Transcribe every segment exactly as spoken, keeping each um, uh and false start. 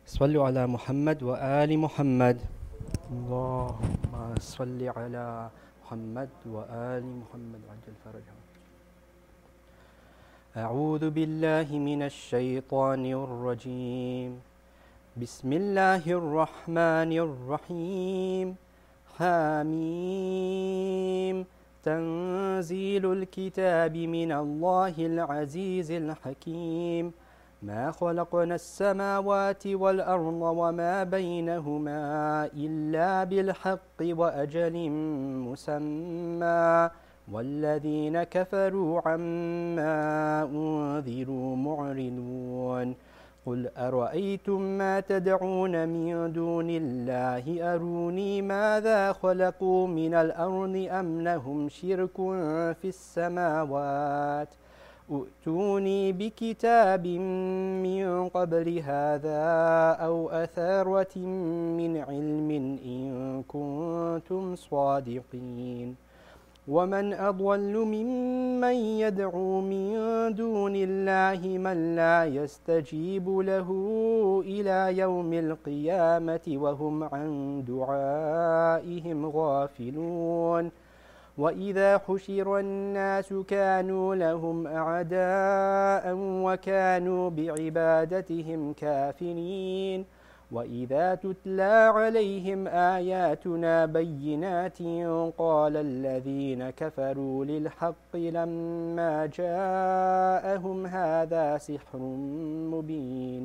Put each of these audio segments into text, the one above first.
صلوا على محمد وآل محمد. اللهم صل على محمد وآل محمد وعجل فرجهم. أعوذ بالله من الشيطان الرجيم. بسم الله الرحمن الرحيم. حميم. تنزيل الكتاب من الله العزيز الحكيم. ما خلقنا السماوات والأرض وما بينهما إلا بالحق وأجل مسمى والذين كفروا عما أنذروا معرضون. قل أرأيتم ما تدعون من دون الله أروني ماذا خلقوا من الأرض أم لهم شرك في السماوات ائتوني بكتاب من قبل هذا أو أثارة من علم إن كنتم صادقين. ومن أضل ممن يدعو من دون الله من لا يستجيب له إلى يوم القيامة وهم عن دعائهم غافلون. وإذا حشر الناس كانوا لهم أعداء وكانوا بعبادتهم كافرين. وإذا تتلى عليهم آياتنا بينات قال الذين كفروا للحق لما جاءهم هذا سحر مبين.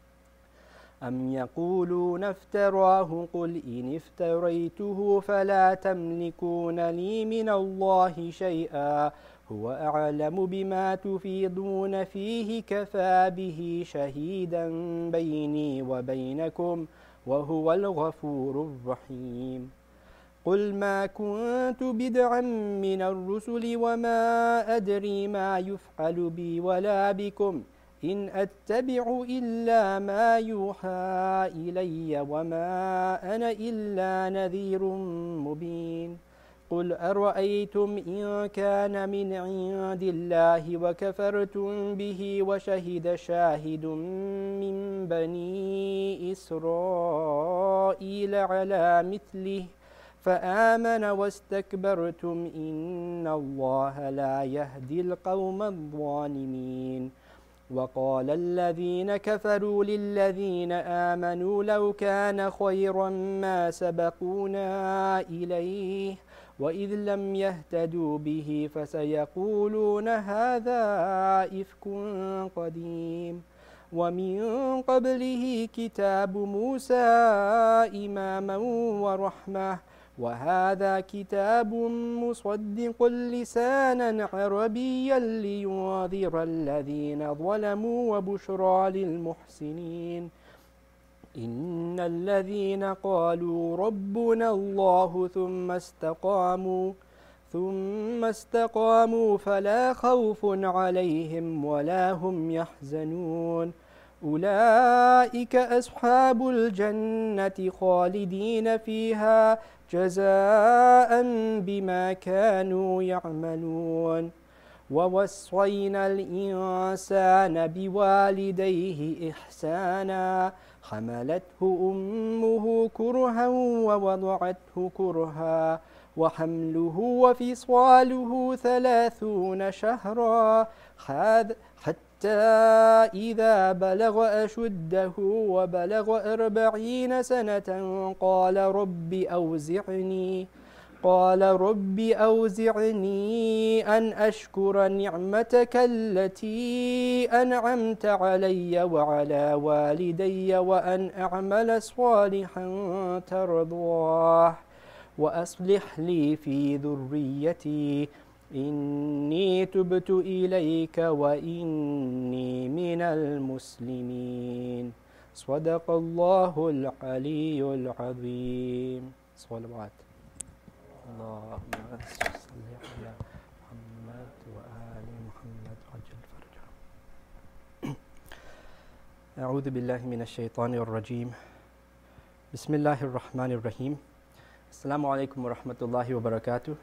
أم يقولون افتراه قل إن افتريته فلا تملكون لي من الله شيئا هو أعلم بما تفيضون فيه كفى به شهيدا بيني وبينكم وهو الغفور الرحيم. قل ما كنت بدعا من الرسل وما أدري ما يفعل بي ولا بكم إن أتبع إلا ما يوحى إلي وما أنا إلا نذير مبين. قل أرأيتم إن كان من عند الله وكفرتم به وشهد شاهد من بني إسرائيل على مثله فآمن واستكبرتم إن الله لا يهدي القوم الظالمين. وقال الذين كفروا للذين آمنوا لو كان خيرا ما سبقونا إليه وإذ لم يهتدوا به فسيقولون هذا إفك قديم. ومن قبله كتاب موسى إماما ورحمة وهذا كتاب مصدق لسانا عربيا لينذر الذين ظلموا وبشرى للمحسنين. إن الذين قالوا ربنا الله ثم استقاموا ثم استقاموا فلا خوف عليهم ولا هم يحزنون. أولئك أصحاب الجنة خالدين فيها جزاء بما كانوا يعملون. ووصينا الإنسان بوالديه إحسانا حملته أمه كرها ووضعته كرها وحمله وفصاله ثلاثون شهرا حتى إذا بلغ أشده وبلغ أربعين سنة قال رب أوزعني قال رب أوزعني أن أشكر نعمتك التي أنعمت علي وعلى والدي وأن أعمل صالحا ترضاه وأصلح لي في ذريتي إني تبت إليك وإني من المسلمين. صدق الله العلي العظيم. صلوات. اللهم صل على محمد وآل محمد وعجل فرجهم. أعوذ بالله من الشيطان الرجيم. بسم الله الرحمن الرحيم. Assalamu alaikum wa rahmatullahi wa barakatuh.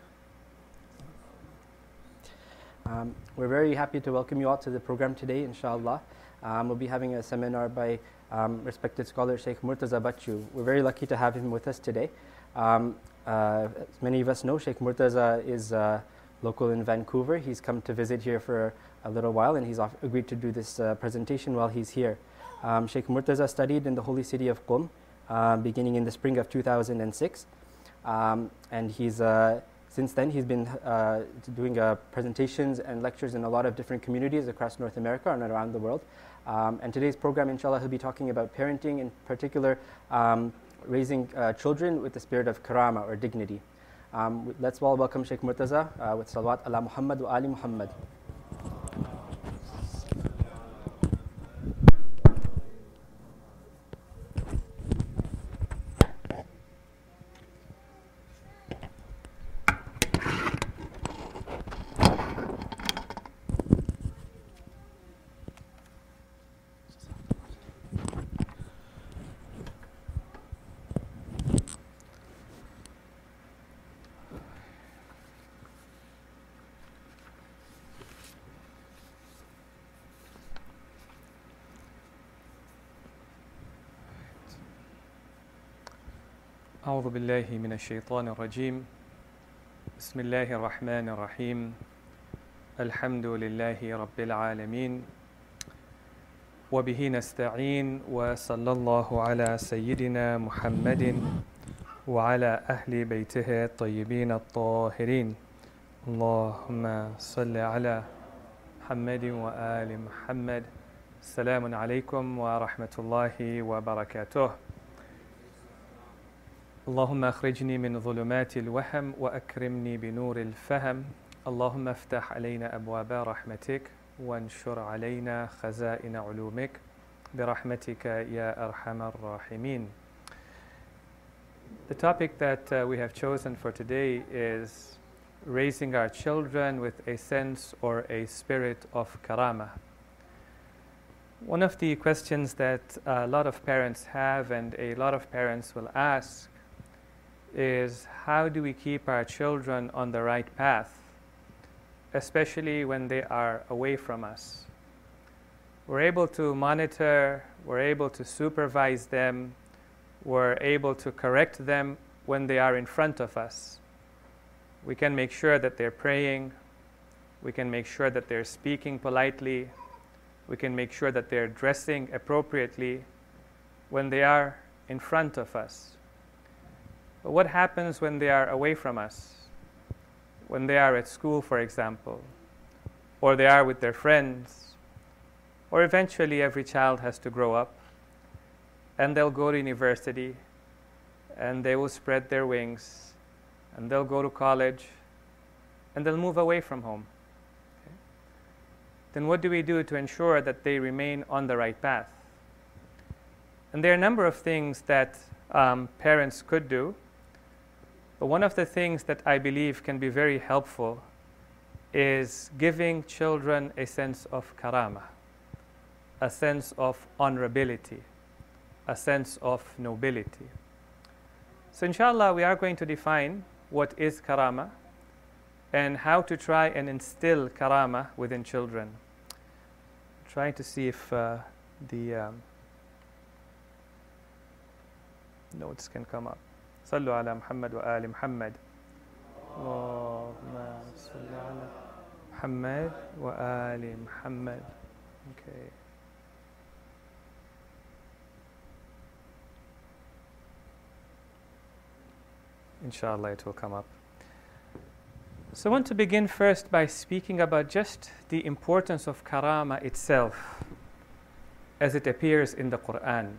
Um, we're very happy to welcome you all to the program today, inshallah. Um, we'll be having a seminar by um, respected scholar Sheikh Murtaza Bachu. We're very lucky to have him with us today. Um, uh, as many of us know, Sheikh Murtaza is uh, local in Vancouver. He's come to visit here for a little while, and he's off- agreed to do this uh, presentation while he's here. Um, Sheikh Murtaza studied in the holy city of Qum, uh, beginning in the spring of two thousand six. Um, and he's, uh, since then he's been uh, doing uh, presentations and lectures in a lot of different communities across North America and around the world. Um, and today's program, inshallah, he'll be talking about parenting, in particular um, raising uh, children with the spirit of karama or dignity. Um, let's all welcome Sheikh Murtaza uh, with salawat ala Muhammad wa ali Muhammad. أعوذ بالله من الشيطان الرجيم بسم الله الرحمن الرحيم الحمد لله رب العالمين وبه نستعين وصلى الله على سيدنا محمد وعلى أهل بيته الطيبين الطاهرين اللهم صل على محمد وآل محمد السلام عليكم ورحمة الله وبركاته اللهم أخرجني من ظلمات الوهم وأكرمني بنور الفهم اللهم افتح علينا أبواب رحمتك وانشر علينا خزائن علومك برحمتك يا أرحم الراحمين. The topic that uh, we have chosen for today is raising our children with a sense or a spirit of karama. One of the questions that a lot of parents have and a lot of parents will ask is how do we keep our children on the right path, especially when they are away from us. We're able to monitor, we're able to supervise them, we're able to correct them when they are in front of us. We can make sure that they're praying, we can make sure that they're speaking politely, we can make sure that they're dressing appropriately when they are in front of us. But what happens when they are away from us? When they are at school, for example, or they are with their friends, or eventually every child has to grow up, and they'll go to university, and they will spread their wings, and they'll go to college, and they'll move away from home. Okay? Then what do we do to ensure that they remain on the right path? And there are a number of things that um, parents could do. But one of the things that I believe can be very helpful is giving children a sense of karama, a sense of honorability, a sense of nobility. So inshallah, we are going to define what is karama and how to try and instill karama within children. I'm trying to see if uh, the um, notes can come up. صلوا على محمد وآل محمد اللهم صل على محمد وآل محمد. Okay. Inshallah, it will come up. So I want to begin first by speaking about just the importance of karama itself as it appears in the Quran.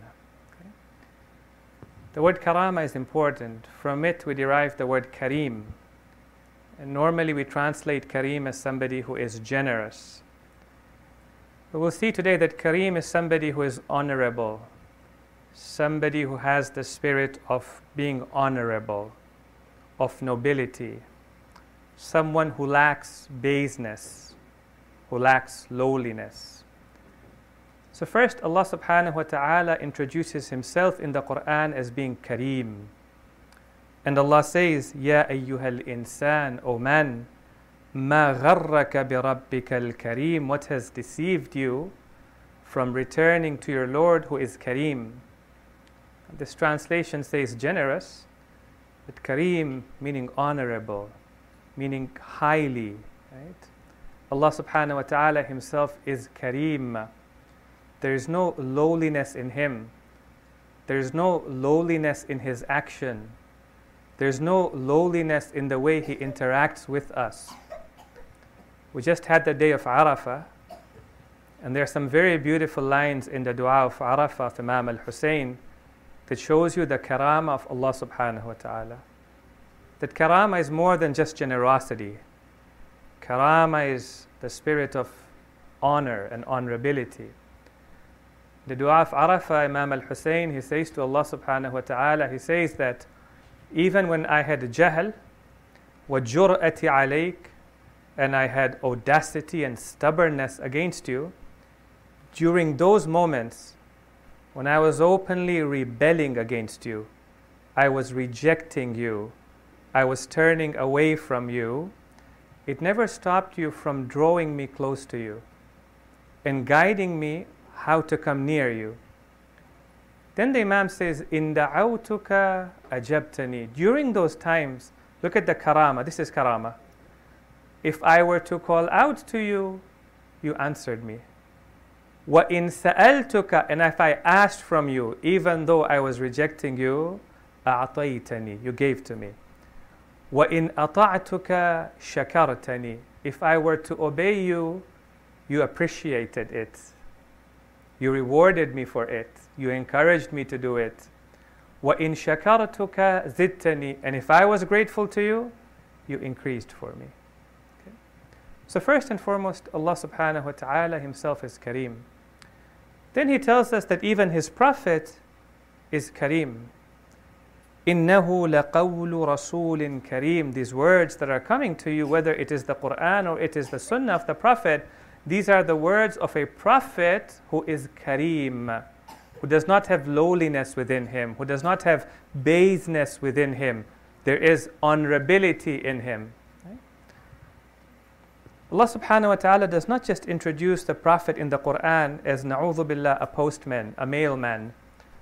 The word karama is important. From it we derive the word kareem. And normally we translate kareem as somebody who is generous. But we'll see today that kareem is somebody who is honorable, somebody who has the spirit of being honorable, of nobility, someone who lacks baseness, who lacks lowliness. So first, Allah subhanahu wa ta'ala introduces himself in the Quran as being Kareem. And Allah says, Ya ayyuhal insan, O man, ma gharraka bi rabbika al-kareem, what has deceived you from returning to your Lord who is Kareem. This translation says generous, but Kareem meaning honorable, meaning highly, right? Allah subhanahu wa ta'ala himself is Kareem. There is no lowliness in him. There is no lowliness in his action. There is no lowliness in the way he interacts with us. We just had the day of Arafah, and there are some very beautiful lines in the dua of Arafah of Imam al-Hussein that shows you the karama of Allah subhanahu wa ta'ala. That karama is more than just generosity. Karama is the spirit of honor and honorability. The dua of Arafah, Imam al-Hussein, he says to Allah subhanahu wa ta'ala, he says that even when I had jahl, wa jur'ati alayk, and I had audacity and stubbornness against you, during those moments, when I was openly rebelling against you, I was rejecting you, I was turning away from you, it never stopped you from drawing me close to you and guiding me how to come near you. Then the Imam says, In da'awtuka ajabtani. During those times, look at the karama, this is karama. If I were to call out to you, you answered me. Wa in sa'altuka, and if I asked from you, even though I was rejecting you, a'taytani, you gave to me. Wa in ata'tuka shakartani, if I were to obey you, you appreciated it. You rewarded me for it. You encouraged me to do it. Wa in shakartuka zidtani, and if I was grateful to you, you increased for me. Okay. So first and foremost, Allah subhanahu wa ta'ala himself is Kareem. Then he tells us that even his prophet is Kareem. Innahu laqawlu rasulin kareem. These words that are coming to you, whether it is the Quran or it is the Sunnah of the Prophet, these are the words of a prophet who is Kareem, who does not have lowliness within him, who does not have baseness within him. There is honorability in him. Right? Allah subhanahu wa ta'ala does not just introduce the Prophet in the Quran as na'udhu billah, a postman, a mailman.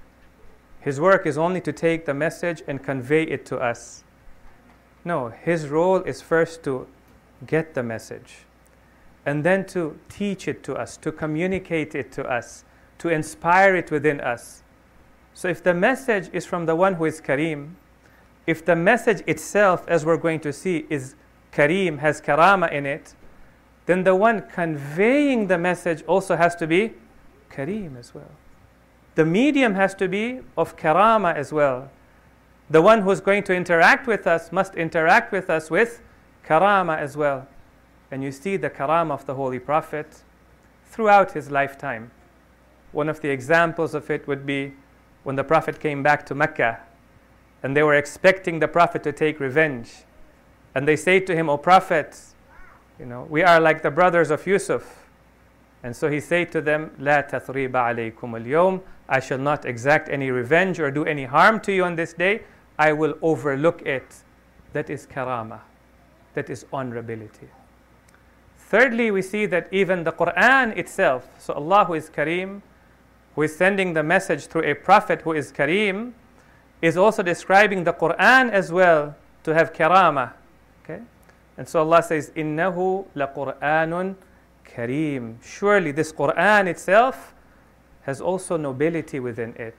His work is only to take the message and convey it to us. No, his role is first to get the message, and then to teach it to us, to communicate it to us, to inspire it within us. So if the message is from the one who is Kareem, if the message itself, as we're going to see, is Kareem, has karama in it, then the one conveying the message also has to be Kareem as well. The medium has to be of karama as well. The one who's going to interact with us must interact with us with karama as well. And you see the karama of the Holy Prophet throughout his lifetime. One of the examples of it would be when the Prophet came back to Mecca and they were expecting the Prophet to take revenge. And they say to him, O Prophet, you know, we are like the brothers of Yusuf. And so he said to them, La tathriba alaykum al-yawm. I shall not exact any revenge or do any harm to you on this day. I will overlook it. That is karama. That is honorability. Thirdly, we see that even the Quran itself, so Allah who is Kareem, who is sending the message through a prophet who is Kareem, is also describing the Quran as well to have karama. Okay? And so Allah says, Innahu laqur'anun Kareem. Surely this Quran itself has also nobility within it.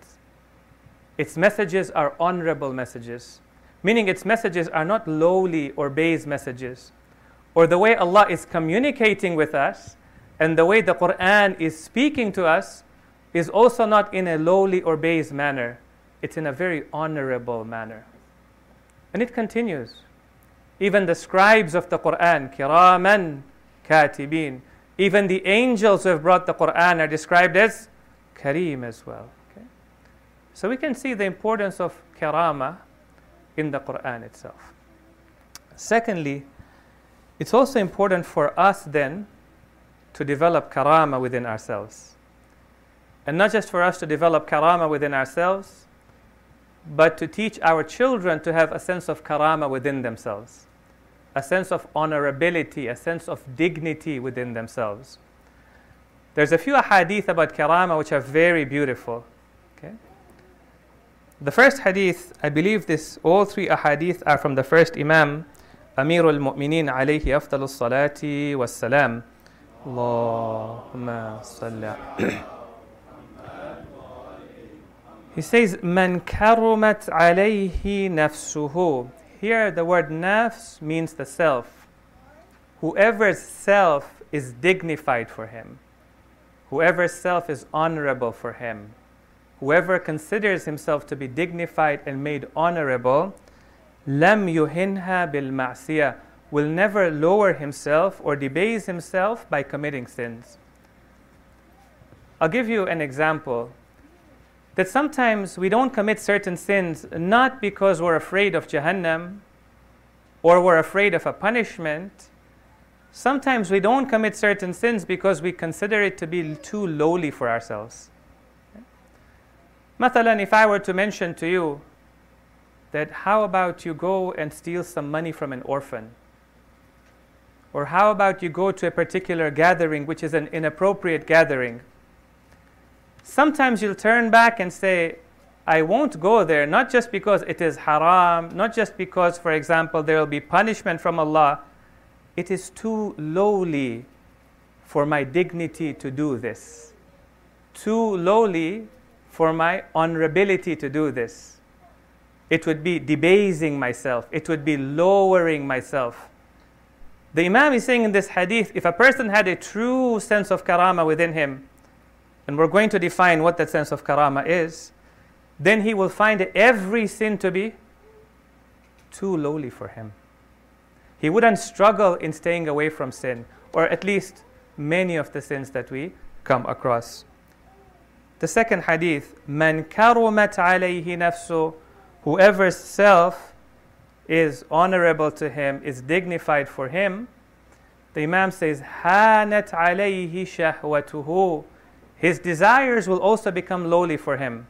Its messages are honorable messages, meaning its messages are not lowly or base messages. Or the way Allah is communicating with us and the way the Quran is speaking to us is also not in a lowly or base manner. It's in a very honorable manner. And it continues. Even the scribes of the Quran, kiraman katibin, even the angels who have brought the Quran are described as Kareem as well. Okay? So we can see the importance of karama in the Quran itself. Secondly, it's also important for us then to develop karama within ourselves. And not just for us to develop karama within ourselves, but to teach our children to have a sense of karama within themselves, a sense of honorability, a sense of dignity within themselves. There's a few ahadith about karama which are very beautiful. Okay? The first hadith, I believe this, all three ahadith are from the first Imam, Amirul Mu'mineen alayhi afdalus salati was salam. Allahumma salli. He says, Man karumat alayhi nafsuhu. Here the word nafs means the self. Whoever's self is dignified for him. Whoever's self is honorable for him. Whoever considers himself to be dignified and made honorable, lam yuhinha bil ma'siyah, will never lower himself or debase himself by committing sins. I'll give you an example. That sometimes we don't commit certain sins not because we're afraid of Jahannam or we're afraid of a punishment. Sometimes we don't commit certain sins because we consider it to be too lowly for ourselves. Mathalan, if I were to mention to you that how about you go and steal some money from an orphan? Or how about you go to a particular gathering which is an inappropriate gathering? Sometimes you'll turn back and say, I won't go there, not just because it is haram, not just because, for example, there will be punishment from Allah. It is too lowly for my dignity to do this. Too lowly for my honorability to do this. It would be debasing myself. It would be lowering myself. The Imam is saying in this hadith, if a person had a true sense of karama within him, and we're going to define what that sense of karama is, then he will find every sin to be too lowly for him. He wouldn't struggle in staying away from sin, or at least many of the sins that we come across. The second hadith, Man karumat alayhi nafsu, whoever's self is honorable to him, is dignified for him. The Imam says, Hanat alayhi shahwatuhu. His desires will also become lowly for him.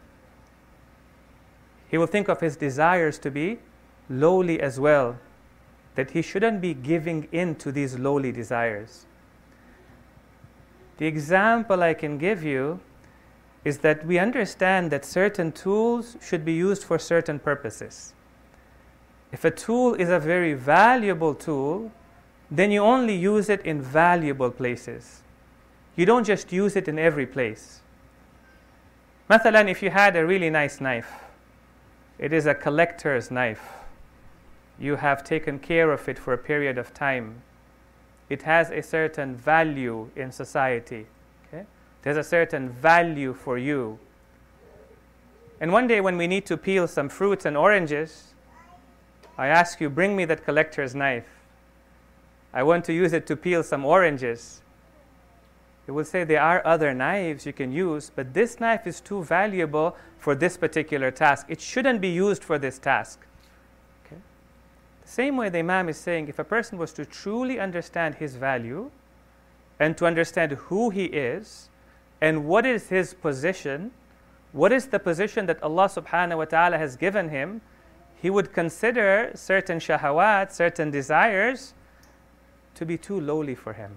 He will think of his desires to be lowly as well, that he shouldn't be giving in to these lowly desires. The example I can give you is that we understand that certain tools should be used for certain purposes. If a tool is a very valuable tool, then you only use it in valuable places. You don't just use it in every place. Mathalan, if you had a really nice knife, it is a collector's knife. You have taken care of it for a period of time. It has a certain value in society. Okay? There's a certain value for you. And one day when we need to peel some fruits and oranges, I ask you, bring me that collector's knife. I want to use it to peel some oranges. It will say there are other knives you can use, but this knife is too valuable for this particular task. It shouldn't be used for this task. Okay? The same way the Imam is saying, if a person was to truly understand his value and to understand who he is and what is his position, what is the position that Allah subhanahu wa ta'ala has given him, he would consider certain shahawat, certain desires to be too lowly for him.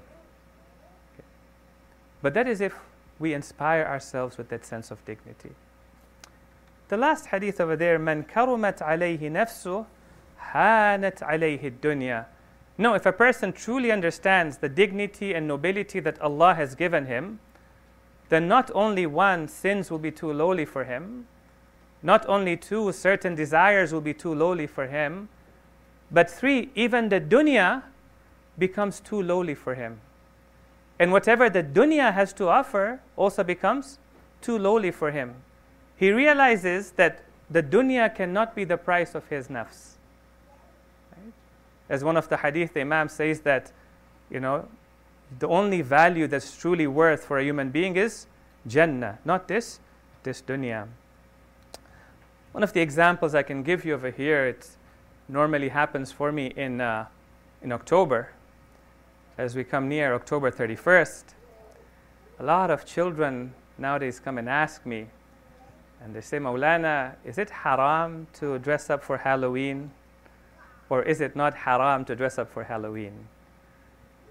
But that is if we inspire ourselves with that sense of dignity. The last hadith over there, Man karumat alayhi nafsu, hanat alayhi dunya. No, if a person truly understands the dignity and nobility that Allah has given him, then not only one, sins will be too lowly for him, not only two, certain desires will be too lowly for him, but three, even the dunya becomes too lowly for him. And whatever the dunya has to offer also becomes too lowly for him. He realizes that the dunya cannot be the price of his nafs. Right? As one of the hadith, the Imam says that, you know, the only value that's truly worth for a human being is Jannah, not this, this dunya. One of the examples I can give you over here, it normally happens for me in, uh, in October. As we come near October thirty-first, a lot of children nowadays come and ask me, and they say, Maulana, is it haram to dress up for Halloween? Or is it not haram to dress up for Halloween?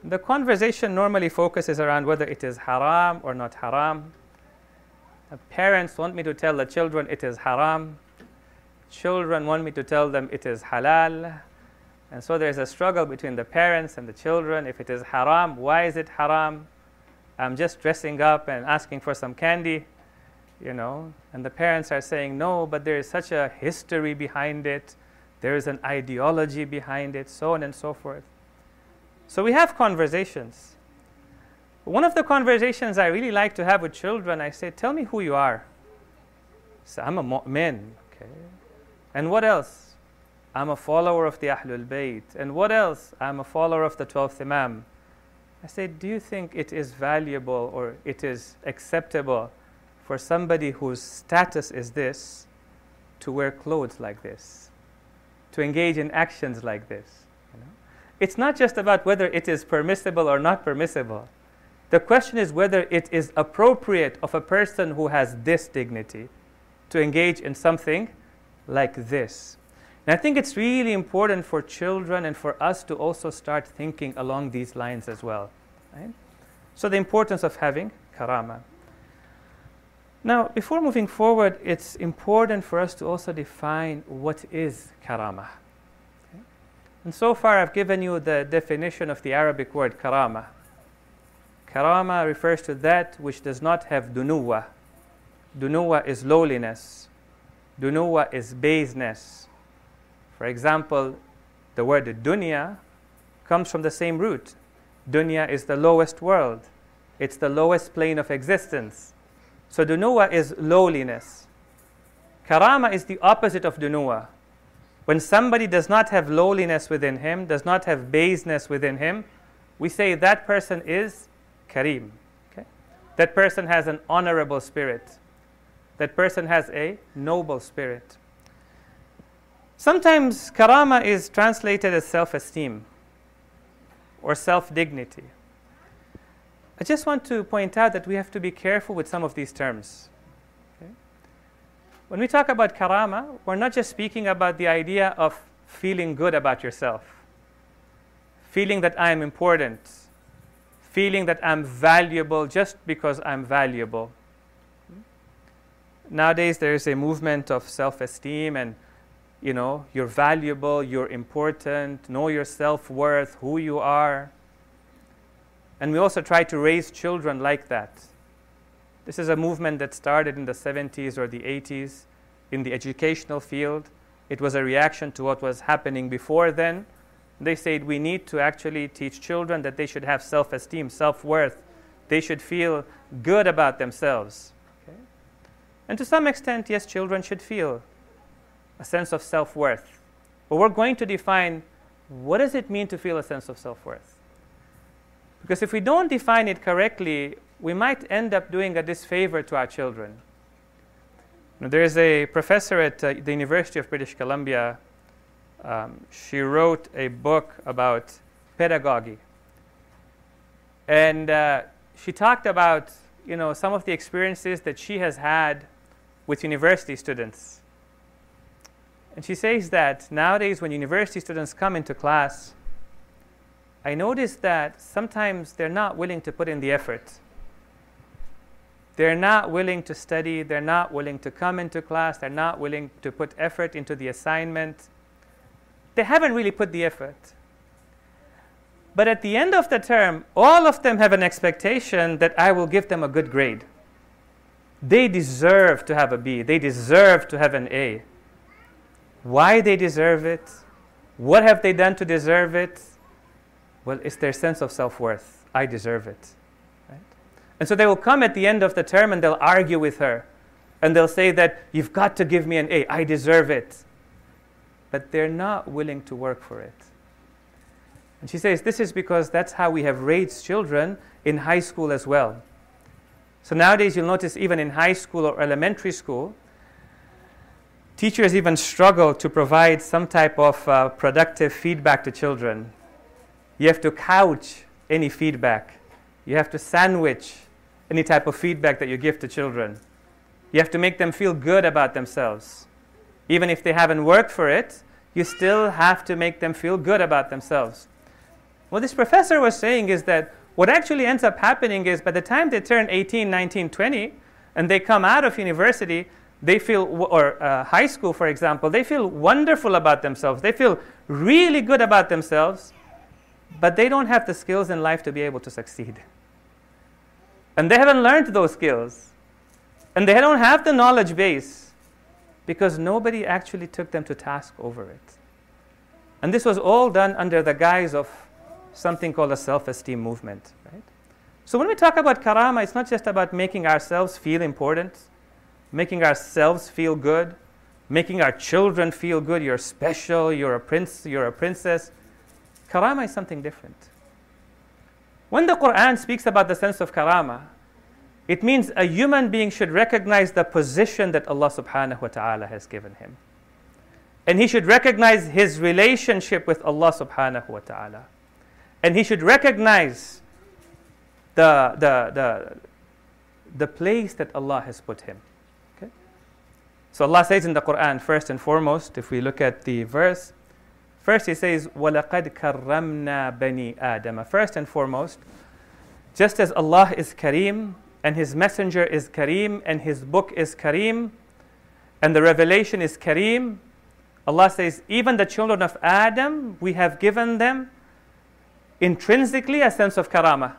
The conversation normally focuses around whether it is haram or not haram. The parents want me to tell the children it is haram. Children want me to tell them it is halal. And so there's a struggle between the parents and the children. If it is haram, why is it haram? I'm just dressing up and asking for some candy, you know. And the parents are saying, no, but there is such a history behind it. There is an ideology behind it, so on and so forth. So we have conversations. One of the conversations I really like to have with children, I say, tell me who you are. So I'm a mu'min, okay. And what else? I'm a follower of the Ahlul Bayt. And what else? I'm a follower of the twelfth Imam. I say, do you think it is valuable or it is acceptable for somebody whose status is this to wear clothes like this, to engage in actions like this? You know? It's not just about whether it is permissible or not permissible. The question is whether it is appropriate of a person who has this dignity to engage in something like this. And I think it's really important for children and for us to also start thinking along these lines as well. Right? So the importance of having karama. Now, before moving forward, it's important for us to also define what is karama. Okay? And so far, I've given you the definition of the Arabic word karama. Karama refers to that which does not have dunuwa. Dunuwa is lowliness. Dunuwa is baseness. For example, the word dunya comes from the same root. Dunya is the lowest world. It's the lowest plane of existence. So dunuwa is lowliness. Karama is the opposite of dunuwa. When somebody does not have lowliness within him, does not have baseness within him, we say that person is kareem. Okay? That person has an honorable spirit. That person has a noble spirit. Sometimes karama is translated as self-esteem or self-dignity. I just want to point out that we have to be careful with some of these terms. Okay? When we talk about karama, we're not just speaking about the idea of feeling good about yourself, feeling that I am important, feeling that I'm valuable just because I'm valuable. Nowadays, there is a movement of self-esteem and, you know, you're valuable, you're important, know your self-worth, who you are. And we also try to raise children like that. This is a movement that started in the seventies or the eighties in the educational field. It was a reaction to what was happening before then. They said we need to actually teach children that they should have self-esteem, self-worth. They should feel good about themselves. Okay? And to some extent, yes, children should feel a sense of self-worth. But we're going to define what does it mean to feel a sense of self-worth. Because if we don't define it correctly, we might end up doing a disfavor to our children. Now, there is a professor at uh, the University of British Columbia. Um, she wrote a book about pedagogy. And uh, she talked about, you know, some of the experiences that she has had with university students. And she says that nowadays when university students come into class, I notice that sometimes they're not willing to put in the effort. They're not willing to study. They're not willing to come into class. They're not willing to put effort into the assignment. They haven't really put the effort. But at the end of the term, all of them have an expectation that I will give them a good grade. They deserve to have a B. They deserve to have an A. Why they deserve it? What have they done to deserve it? Well, it's their sense of self-worth. I deserve it. Right? And so they will come at the end of the term and they'll argue with her. And they'll say that, you've got to give me an A. I deserve it. But they're not willing to work for it. And she says this is because that's how we have raised children in high school as well. So nowadays you'll notice even in high school or elementary school, teachers even struggle to provide some type of uh, productive feedback to children. You have to couch any feedback. You have to sandwich any type of feedback that you give to children. You have to make them feel good about themselves. Even if they haven't worked for it, you still have to make them feel good about themselves. What this professor was saying is that what actually ends up happening is by the time they turn eighteen, nineteen, twenty, and they come out of university, they feel, or uh, high school, for example, they feel wonderful about themselves. They feel really good about themselves, but they don't have the skills in life to be able to succeed. And they haven't learned those skills. And they don't have the knowledge base because nobody actually took them to task over it. And this was all done under the guise of something called a self-esteem movement, right? So when we talk about karama, it's not just about making ourselves feel important, making ourselves feel good, making our children feel good. You're special, you're a prince, you're a princess. Karama is something different. When the Quran speaks about the sense of karama, it means a human being should recognize the position that Allah subhanahu wa ta'ala has given him. And he should recognize his relationship with Allah subhanahu wa ta'ala. And he should recognize the, the, the, the place that Allah has put him. Okay? So Allah says in the Quran, first and foremost, if we look at the verse, first he says, وَلَقَدْ كَرَّمْنَا بَنِي آدَمَ. First and foremost, just as Allah is Kareem, and His Messenger is Kareem, and His book is Kareem, and the revelation is Kareem, Allah says, even the children of Adam, we have given them intrinsically a sense of karama.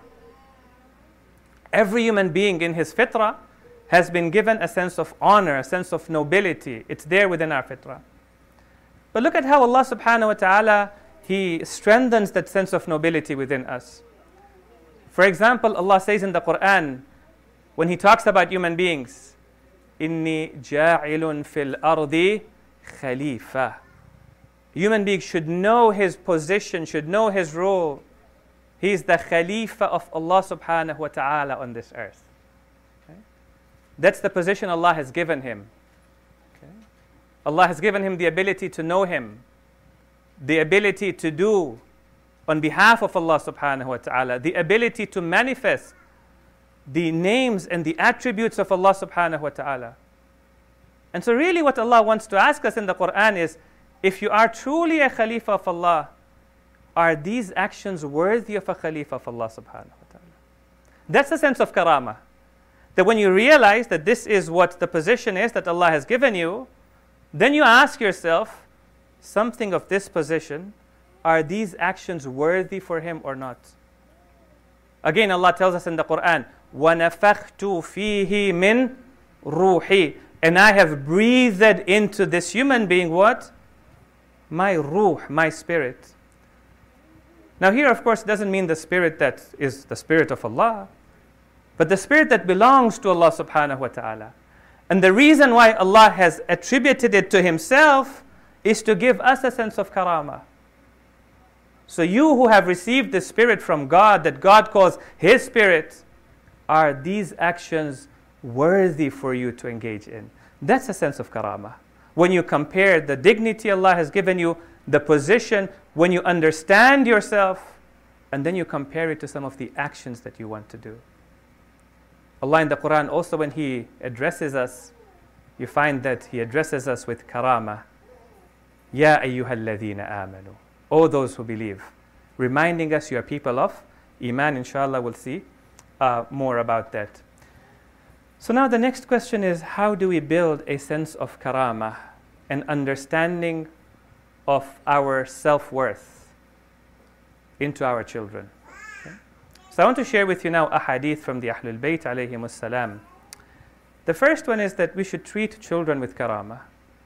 Every human being in his fitrah has been given a sense of honor, a sense of nobility. It's there within our fitrah. But look at how Allah subhanahu wa ta'ala, He strengthens that sense of nobility within us. For example, Allah says in the Quran, when He talks about human beings, إِنِّي جَاعِلٌ فِي الْأَرْضِ خَلِيفَةً. Human being should know his position, should know his role. He is the Khalifa of Allah subhanahu wa ta'ala on this earth. Okay? That's the position Allah has given him. Okay? Allah has given him the ability to know Him, the ability to do on behalf of Allah subhanahu wa ta'ala, the ability to manifest the names and the attributes of Allah subhanahu wa ta'ala. And so really what Allah wants to ask us in the Quran is, if you are truly a Khalifa of Allah, are these actions worthy of a Khalifa of Allah subhanahu wa ta'ala? That's the sense of karama. That when you realize that this is what the position is that Allah has given you, then you ask yourself, something of this position, are these actions worthy for Him or not? Again, Allah tells us in the Quran, وَنَفَخْتُ فِيهِ مِنْ رُوحِي. And I have breathed into this human being what? My ruh, my spirit. Now here, of course, doesn't mean the spirit that is the spirit of Allah, but the spirit that belongs to Allah subhanahu wa ta'ala. And the reason why Allah has attributed it to Himself is to give us a sense of karama. So you who have received the spirit from God, that God calls His spirit, are these actions worthy for you to engage in? That's a sense of karama. When you compare the dignity Allah has given you, the position, when you understand yourself, and then you compare it to some of the actions that you want to do. Allah in the Quran also, when He addresses us, you find that He addresses us with karama. Ya ayyuhalladhina amanu. O those who believe. Reminding us you are people of Iman. Inshallah, we'll see uh, more about that. So now the next question is, how do we build a sense of karama, an understanding of our self-worth into our children? Okay. So I want to share with you now a hadith from the Ahlul Bayt alayhimus salam. The first one is that we should treat children with karama.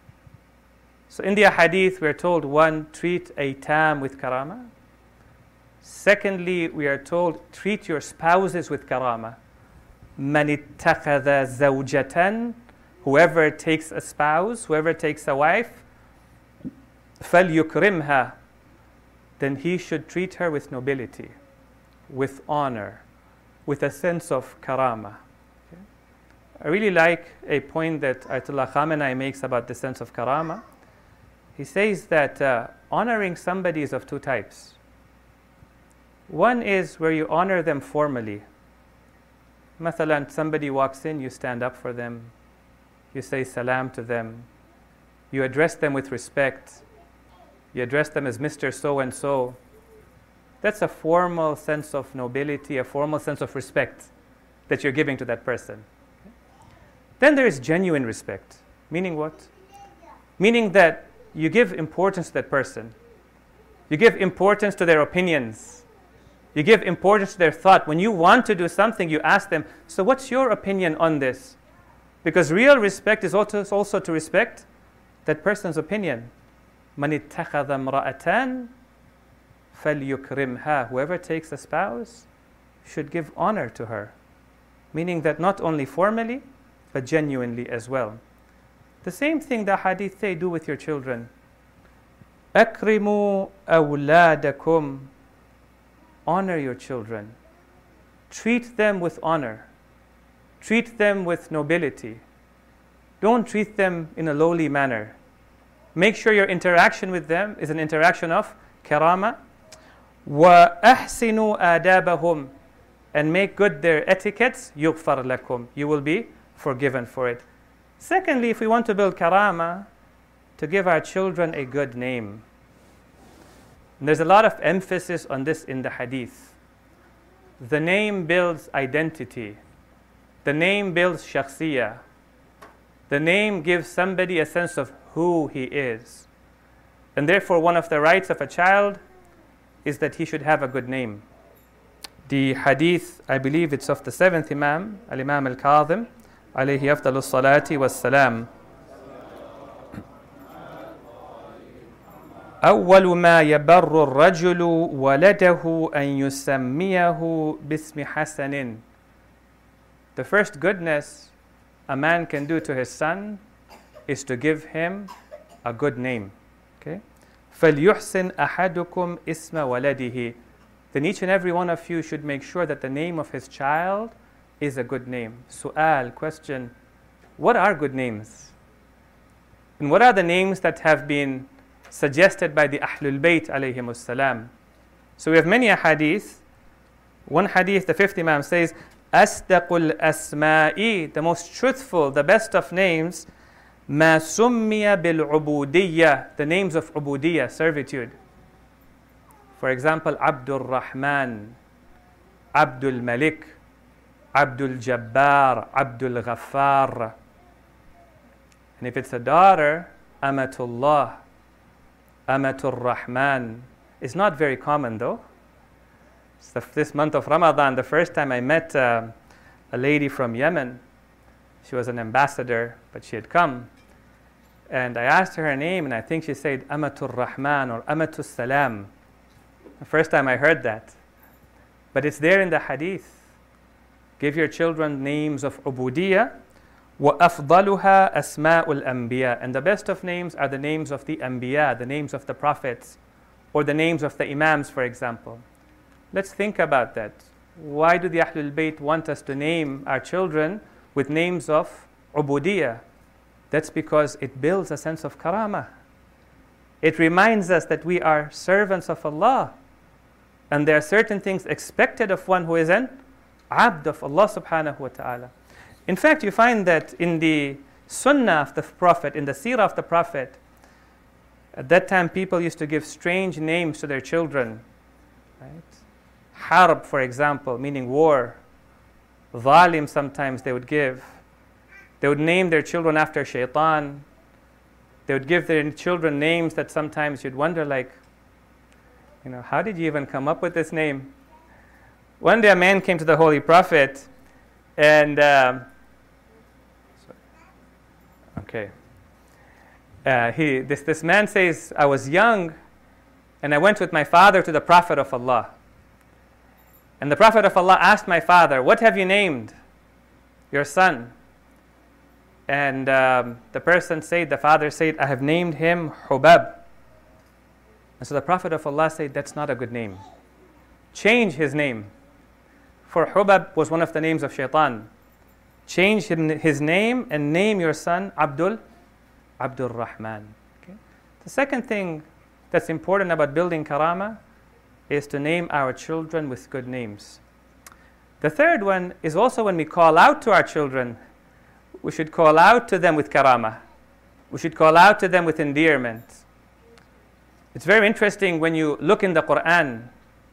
So in the hadith, we are told, one, treat a tam with karama. Secondly, we are told, treat your spouses with karama. Man ittakhadha zawjatan, whoever takes a spouse, whoever takes a wife, فَلْيُكْرِمْهَا, then he should treat her with nobility, with honor, with a sense of karama. Okay? I really like a point that Ayatollah Khamenei makes about the sense of karama. He says that uh, honoring somebody is of two types. One is where you honor them formally. Mathalan, somebody walks in, you stand up for them, you say salam to them, you address them with respect, you address them as Mister So-and-so, That's a formal sense of nobility, a formal sense of respect that you're giving to that person. Then there is genuine respect. Meaning what? Meaning that you give importance to that person. You give importance to their opinions. You give importance to their thought. When you want to do something, you ask them, so what's your opinion on this? Because real respect is also, also to respect that person's opinion. مَنِ اتَّخَذَ امْرَأَةً فَلْيُكْرِمْهَا. Whoever takes a spouse should give honor to her. Meaning that not only formally, but genuinely as well. The same thing the hadith say, do with your children. أَكْرِمُوا أَوْلَادَكُمْ. Honor your children. Treat them with honor. Treat them with nobility. Don't treat them in a lowly manner. Make sure your interaction with them is an interaction of karama. وَأَحْسِنُوا آدَابَهُمْ. And make good their etiquettes. يُغْفَرْ لَكُمْ. You will be forgiven for it. Secondly, if we want to build karama, to give our children a good name. And there's a lot of emphasis on this in the hadith. The name builds identity. The name builds shakhsiyah. The name gives somebody a sense of who he is. And therefore, one of the rights of a child is that he should have a good name. The hadith, I believe it's of the seventh Imam, Al-Imam Al-Kadhim, alayhi afdalu salati was salam. أول ما يبر الرجل ولده أن يسميه باسم حسن. The first goodness a man can do to his son is to give him a good name. Okay? فَلْيُحْسِنْ أَحَدُكُمْ إِسْمَ وَلَدِهِ. Then each and every one of you should make sure that the name of his child is a good name. Su'al, question, what are good names? And what are the names that have been suggested by the Ahlul Bayt alayhimus salam? So we have many ahadith. One hadith, the fifth Imam says, Asdaqul asma'i, the most truthful, the best of names, ma summiya bil ubudiyya, the names of ubudiyya, servitude. For example, Abdul Rahman, Abdul Malik, Abdul Jabbar, Abdul Ghaffar. And if it's a daughter, Amatullah, Amatul Rahman. It's not very common though. So this month of Ramadan, the first time I met uh, a lady from Yemen. She was an ambassador, but she had come. And I asked her her name, and I think she said Amatul Rahman or Amatul Salam. The first time I heard that. But it's there in the hadith. Give your children names of ubudiyya. وَأَفْضَلُهَا أَسْمَاءُ الْأَنْبِيَاءِ. And the best of names are the names of the Anbiya, the names of the prophets, or the names of the Imams, for example. Let's think about that. Why do the Ahlul Bayt want us to name our children with names of ubudiyya? That's because it builds a sense of karama. It reminds us that we are servants of Allah. And there are certain things expected of one who is an abd of Allah subhanahu wa ta'ala. In fact, you find that in the sunnah of the Prophet, in the seerah of the Prophet, at that time people used to give strange names to their children. Right? Harb, for example, meaning war. Zalim sometimes they would give. They would name their children after shaitan. They would give their children names that sometimes you'd wonder like, you know, how did you even come up with this name? One day a man came to the Holy Prophet and um, okay. Uh, he, this, this man says, I was young and I went with my father to the Prophet of Allah. And the Prophet of Allah asked my father, what have you named your son? And um, the person said, the father said, I have named him Hubab. And so the Prophet of Allah said, that's not a good name. Change his name. For Hubab was one of the names of shaitan. Change his name and name your son Abdul, Abdul Rahman. Okay? The second thing that's important about building karama is to name our children with good names. The third one is also when we call out to our children, we should call out to them with karama. We should call out to them with endearment. It's very interesting when you look in the Quran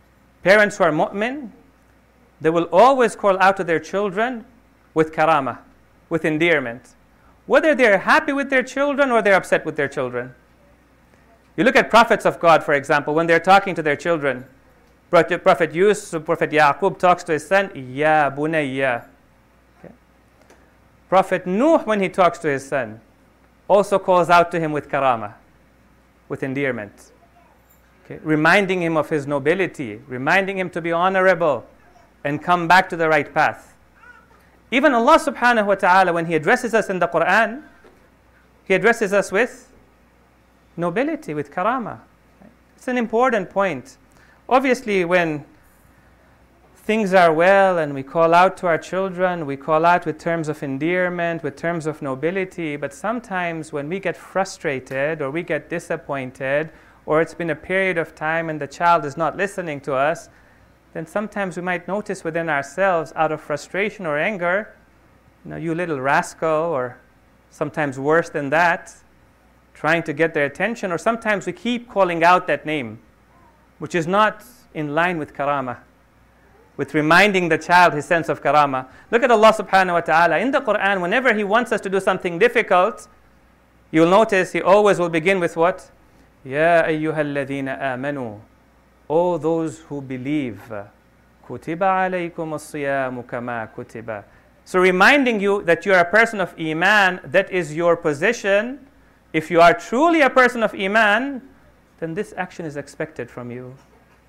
parents who are mu'min, they will always call out to their children with karama, with endearment, whether they're happy with their children or they're upset with their children. You look at prophets of God, for example, when they're talking to their children. Prophet, Prophet Yusuf, Prophet Yaqub talks to his son, Ya bunayya. Okay. Prophet Nuh, when he talks to his son, also calls out to him with karama, with endearment. Okay. Reminding him of his nobility, reminding him to be honorable and come back to the right path. Even Allah subhanahu wa ta'ala, when He addresses us in the Quran, He addresses us with nobility, with karama. It's an important point. Obviously, when things are well and we call out to our children, we call out with terms of endearment, with terms of nobility, but sometimes when we get frustrated or we get disappointed, or it's been a period of time and the child is not listening to us, then sometimes we might notice within ourselves, out of frustration or anger, you know, you little rascal, or sometimes worse than that, trying to get their attention, or sometimes we keep calling out that name, which is not in line with karama, with reminding the child his sense of karama. Look at Allah subhanahu wa ta'ala. In the Quran, whenever He wants us to do something difficult, you'll notice He always will begin with what? Ya ayyuhal ladhina amanu. O those who believe, kutiba alaykum as-siyamu kama kutiba. So reminding you that you are a person of iman, that is your position. If you are truly a person of iman, then this action is expected from you.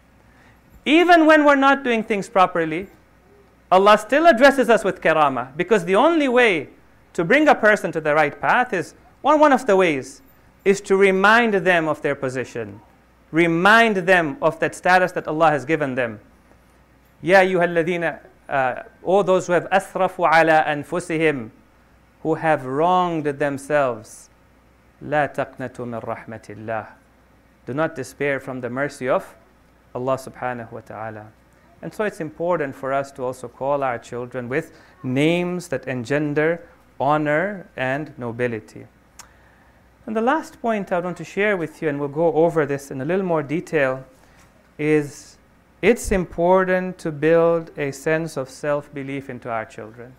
Even when we're not doing things properly, Allah still addresses us with karama, because the only way to bring a person to the right path is, one, one of the ways, is to remind them of their position. Remind them of that status that Allah has given them. Ya ayyuhal ladhina, uh, all those who have asrafu ala anfusihim, who have wronged themselves, la taqnatu min rahmatillah. Do not despair from the mercy of Allah subhanahu wa ta'ala. And so it's important for us to also call our children with names that engender honor and nobility. And the last point I want to share with you, and we'll go over this in a little more detail, is it's important to build a sense of self-belief into our children.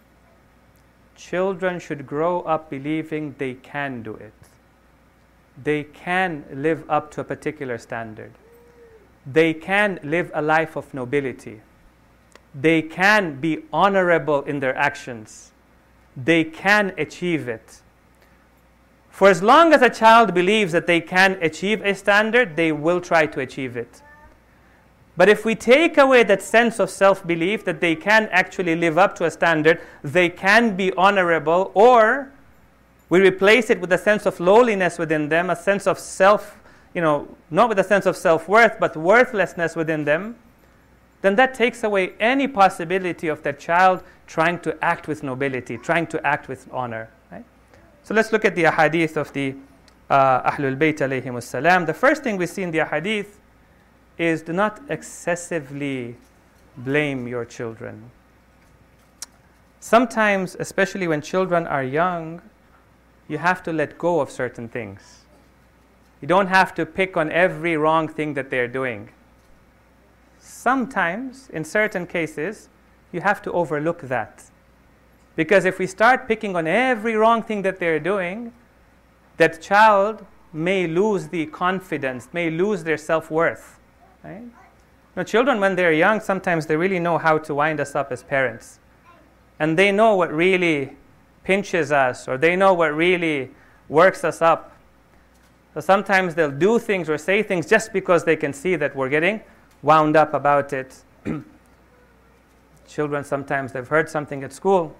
Children should grow up believing they can do it. They can live up to a particular standard. They can live a life of nobility. They can be honorable in their actions. They can achieve it. For as long as a child believes that they can achieve a standard, they will try to achieve it. But if we take away that sense of self-belief that they can actually live up to a standard, they can be honorable, or we replace it with a sense of lowliness within them, a sense of self, you know, not with a sense of self-worth, but worthlessness within them, then that takes away any possibility of that child trying to act with nobility, trying to act with honor. So let's look at the ahadith of the uh, Ahlul Bayt alayhim as-salam. The first thing we see in the ahadith is, do not excessively blame your children. Sometimes, especially when children are young, you have to let go of certain things. You don't have to pick on every wrong thing that they're doing. Sometimes, in certain cases, you have to overlook that. Because if we start picking on every wrong thing that they're doing, that child may lose the confidence, may lose their self-worth. Right? Now, children, when they're young, sometimes they really know how to wind us up as parents. And they know what really pinches us, or they know what really works us up. So sometimes they'll do things or say things just because they can see that we're getting wound up about it. Children, sometimes they've heard something at school,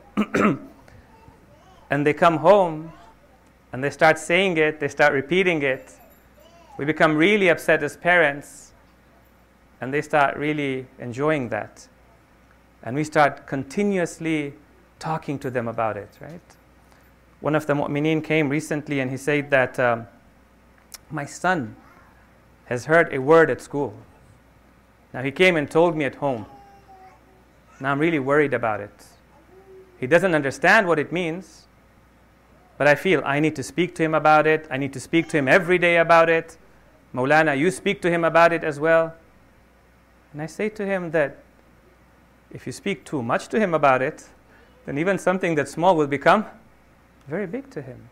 and they come home, and they start saying it, they start repeating it. We become really upset as parents, and they start really enjoying that. And we start continuously talking to them about it, right? One of the mu'mineen came recently, and he said that um, my son has heard a word at school. Now, he came and told me at home. Now I'm really worried about it. He doesn't understand what it means, but I feel I need to speak to him about it. I need to speak to him every day about it. Maulana, you speak to him about it as well. And I say to him that if you speak too much to him about it, then even something that's small will become very big to him.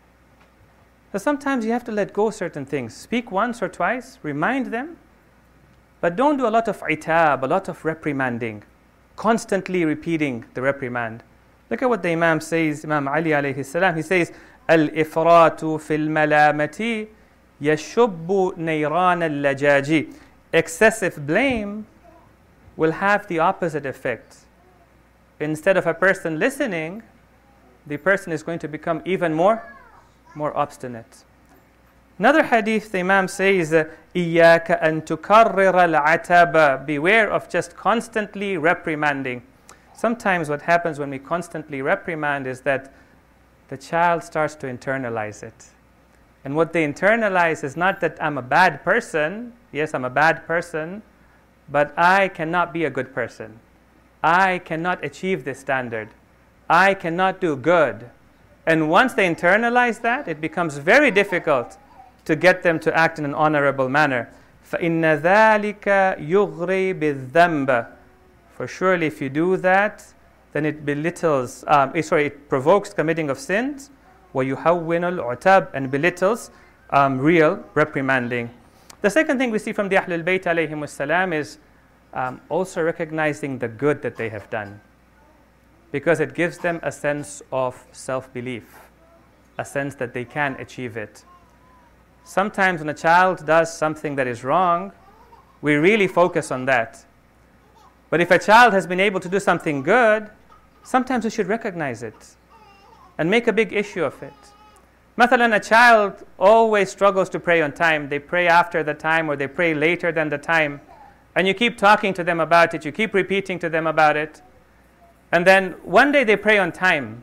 So sometimes you have to let go of certain things. Speak once or twice, remind them, but don't do a lot of itab, a lot of reprimanding, constantly repeating the reprimand. Look at what the Imam says, Imam Ali alayhi salam. He says, Al-ifratu fil malamati yashubbu nayran al-lajaji. Excessive blame will have the opposite effect. Instead of a person listening, the person is going to become even more, more obstinate. Another hadith, the Imam says, إِيَّاكَ أَن تُكَرِّرَ الْعَتَبَ. Beware of just constantly reprimanding. Sometimes what happens when we constantly reprimand is that the child starts to internalize it. And what they internalize is not that I'm a bad person. Yes, I'm a bad person, but I cannot be a good person. I cannot achieve this standard. I cannot do good. And once they internalize that, it becomes very difficult to get them to act in an honorable manner. فَإِنَّ ذَلِكَ يُغْرِي بِالذَّنْبِ. For surely if you do that, then it belittles, um, sorry, it provokes committing of sins, وَيُهَوِّنُ الْعُتَبِ, and belittles um, real reprimanding. The second thing we see from the Ahlul Bayt alayhimus salam is um, also recognizing the good that they have done, because it gives them a sense of self-belief, a sense that they can achieve it. Sometimes when a child does something that is wrong, we really focus on that. But if a child has been able to do something good, sometimes we should recognize it and make a big issue of it. Mathalan, a child always struggles to pray on time. They pray after the time, or they pray later than the time. And you keep talking to them about it. You keep repeating to them about it. And then one day they pray on time.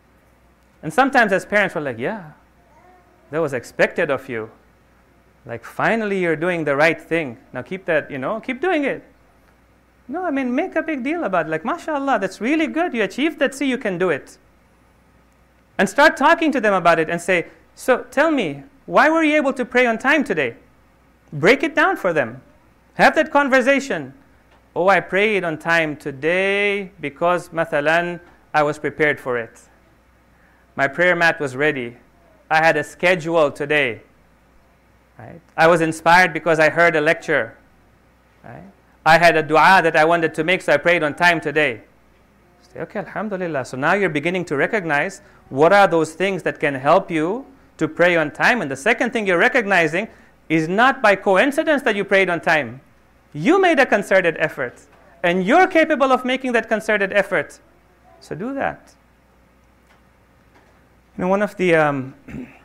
And sometimes as parents we're like, yeah, that was expected of you. Like, finally you're doing the right thing. Now keep that, you know, keep doing it. No, I mean, make a big deal about it. Like, mashallah, that's really good. You achieved that, see, you can do it. And start talking to them about it and say, so tell me, why were you able to pray on time today? Break it down for them. Have that conversation. Oh, I prayed on time today because, mathalan, I was prepared for it. My prayer mat was ready. I had a schedule today. Right? I was inspired because I heard a lecture. Right? I had a dua that I wanted to make, so I prayed on time today. Say, okay, alhamdulillah. So now you're beginning to recognize what are those things that can help you to pray on time. And the second thing you're recognizing is not by coincidence that you prayed on time. You made a concerted effort, and you're capable of making that concerted effort. So do that. You know, one of the um,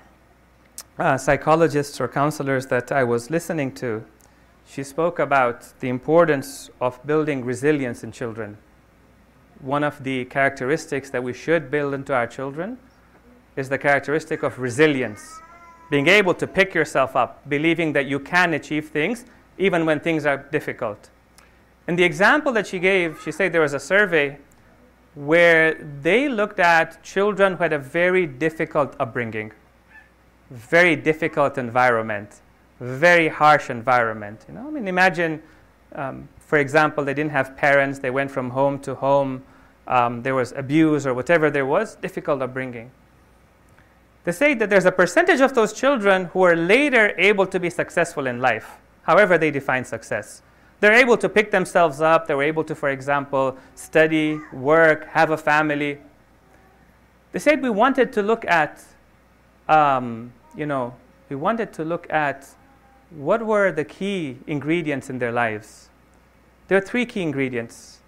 uh, psychologists or counselors that I was listening to, she spoke about the importance of building resilience in children. One of the characteristics that we should build into our children is the characteristic of resilience. Being able to pick yourself up, believing that you can achieve things even when things are difficult. And the example that she gave, she said there was a survey where they looked at children who had a very difficult upbringing, very difficult environment, very harsh environment. You know, I mean, imagine, um, for example, they didn't have parents, they went from home to home, um, there was abuse or whatever there was, difficult upbringing. They say that there's a percentage of those children who are later able to be successful in life, however they define success. They're able to pick themselves up, they were able to, for example, study, work, have a family. They said we wanted to look at, um, you know, we wanted to look at what were the key ingredients in their lives. There are three key ingredients.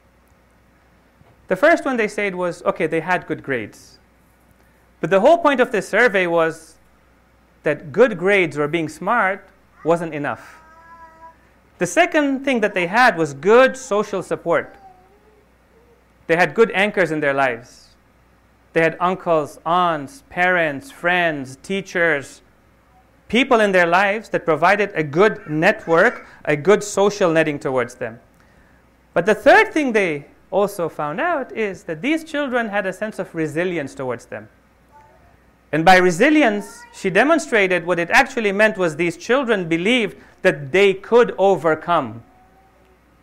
The first one they said was, okay, they had good grades. But the whole point of this survey was that good grades or being smart wasn't enough. The second thing that they had was good social support. They had good anchors in their lives. They had uncles, aunts, parents, friends, teachers, people in their lives that provided a good network, a good social netting towards them. But the third thing they also found out is that these children had a sense of resilience towards them. And by resilience, she demonstrated what it actually meant was these children believed that they could overcome.